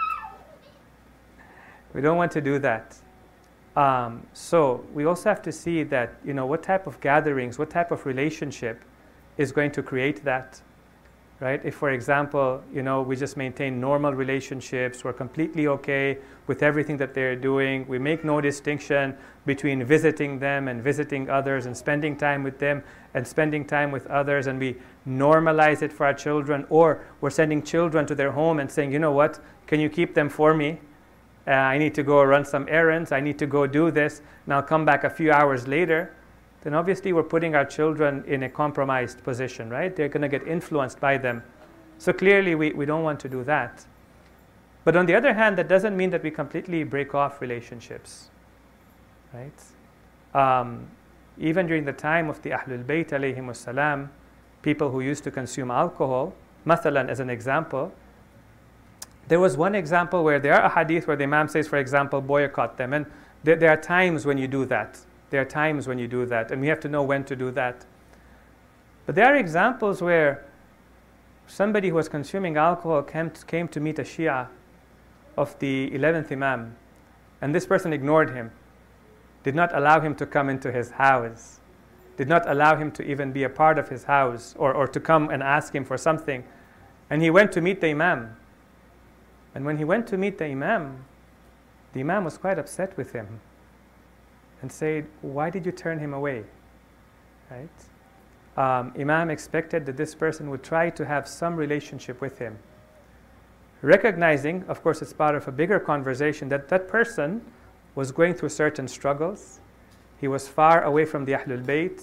We don't want to do that. Um, so we also have to see that, you know, what type of gatherings, what type of relationship is going to create that, right? If, for example, you know, we just maintain normal relationships, we're completely okay with everything that they're doing, we make no distinction between visiting them and visiting others and spending time with them and spending time with others, and we normalize it for our children, or we're sending children to their home and saying, you know what, can you keep them for me? Uh, I need to go run some errands, I need to go do this, and I'll come back a few hours later. Then obviously we're putting our children in a compromised position, right? They're going to get influenced by them. So clearly we, we don't want to do that. But on the other hand, that doesn't mean that we completely break off relationships, right? Um, even during the time of the Ahlul Bayt alayhimus salam, people who used to consume alcohol, mathalan as an example, there was one example where there are a hadith where the Imam says, for example, boycott them. And there, there are times when you do that. There are times when you do that. And we have to know when to do that. But there are examples where somebody who was consuming alcohol came to, came to meet a Shia of the eleventh Imam. And this person ignored him, did not allow him to come into his house, did not allow him to even be a part of his house, or, or to come and ask him for something. And he went to meet the Imam. And when he went to meet the Imam, the Imam was quite upset with him and said, why did you turn him away? Right? Um, Imam expected that this person would try to have some relationship with him. Recognizing, of course, it's part of a bigger conversation, that that person was going through certain struggles. He was far away from the Ahlul Bayt.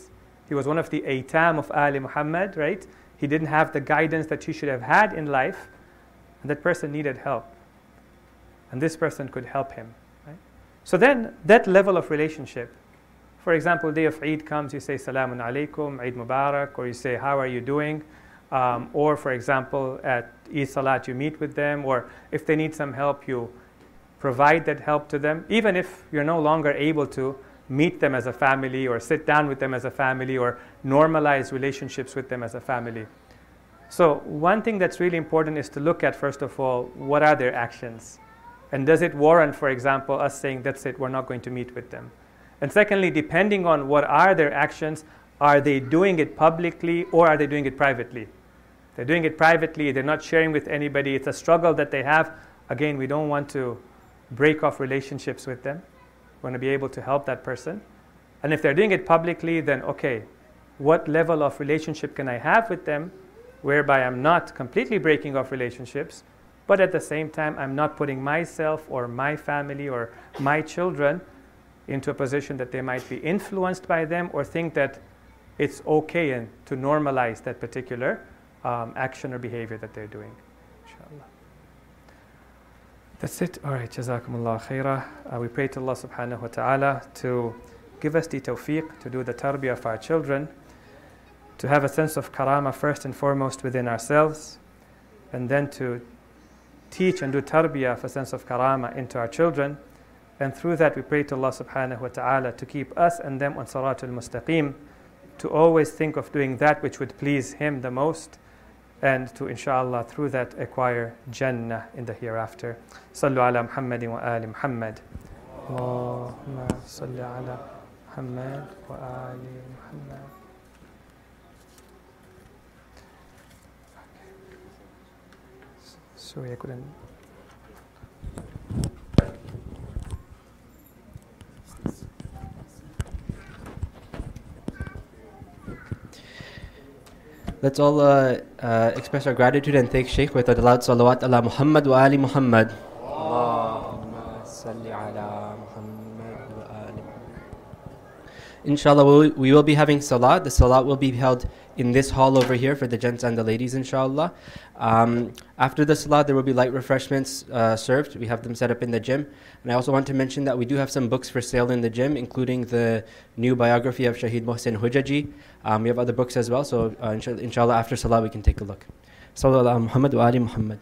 He was one of the Aitam of Ali Muhammad, right? He didn't have the guidance that he should have had in life, and that person needed help. And this person could help him, right? So then, that level of relationship, for example, day of Eid comes, you say, Salamun Alaikum, Eid Mubarak, or you say, how are you doing? Um, or, for example, at Eid Salat, you meet with them, or if they need some help, you provide that help to them, even if you're no longer able to meet them as a family, or sit down with them as a family, or normalize relationships with them as a family. So one thing that's really important is to look at, first of all, what are their actions? And does it warrant, for example, us saying, that's it, we're not going to meet with them? And secondly, depending on what are their actions, are they doing it publicly or are they doing it privately? They're doing it privately, they're not sharing with anybody, it's a struggle that they have. Again, we don't want to break off relationships with them. We want to be able to help that person. And if they're doing it publicly, then okay, what level of relationship can I have with them whereby I'm not completely breaking off relationships, but at the same time, I'm not putting myself or my family or my children into a position that they might be influenced by them or think that it's okay and to normalize that particular um, action or behavior that they're doing. Inshallah. That's it. All right. Jazakumullah khairah. Uh, we pray to Allah subhanahu wa ta'ala to give us the tawfiq to do the tarbiyah of our children, to have a sense of karama first and foremost within ourselves, and then to teach and do tarbiyah of a sense of karama into our children. And through that we pray to Allah subhanahu wa ta'ala to keep us and them on Siratul Mustaqim, to always think of doing that which would please Him the most, and to inshallah through that acquire Jannah in the hereafter. Sallu ala Muhammadin wa ali Muhammad. Allahumma salli ala Muhammad wa ali Muhammad. Sorry, I couldn't. Let's all uh, uh, express our gratitude and thank Shaykh with a loud salawat ala Muhammad wa ali Muhammad. Allahumma salli ala Muhammad wa ali Muhammad. Inshallah, we'll, we will be having salat. The salat will be held in this hall over here for the gents and the ladies, inshallah. Um, after the salat, there will be light refreshments uh, served. We have them set up in the gym. And I also want to mention that we do have some books for sale in the gym, including the new biography of Shaheed Mohsin Hujaji. Um, we have other books as well, so uh, inshallah, inshallah after salat we can take a look. Sallallahu ala Muhammad wa ali Muhammad.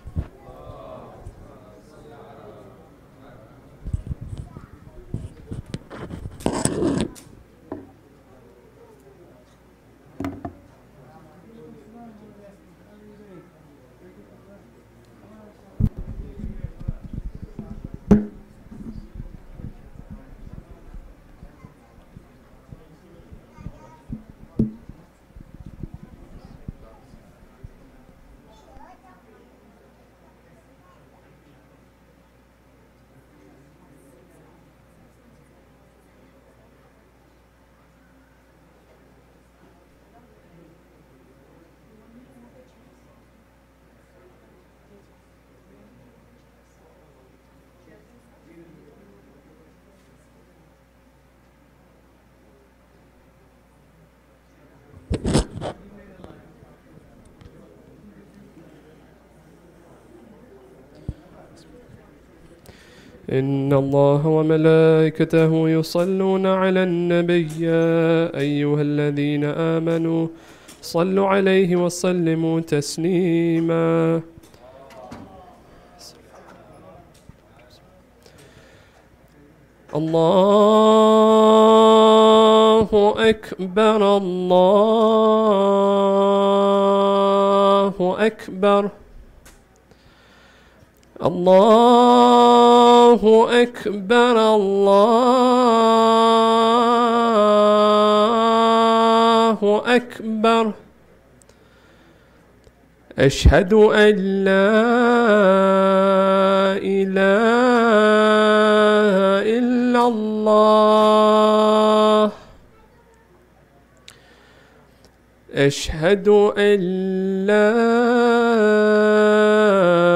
إن الله وملائكته يصلون على النبي يا أيها الذين آمنوا صلوا عليه وسلموا تسليما الله أكبر الله أكبر الله أكبر الله أكبر أشهد أن لا إله إلا الله أشهد أن لا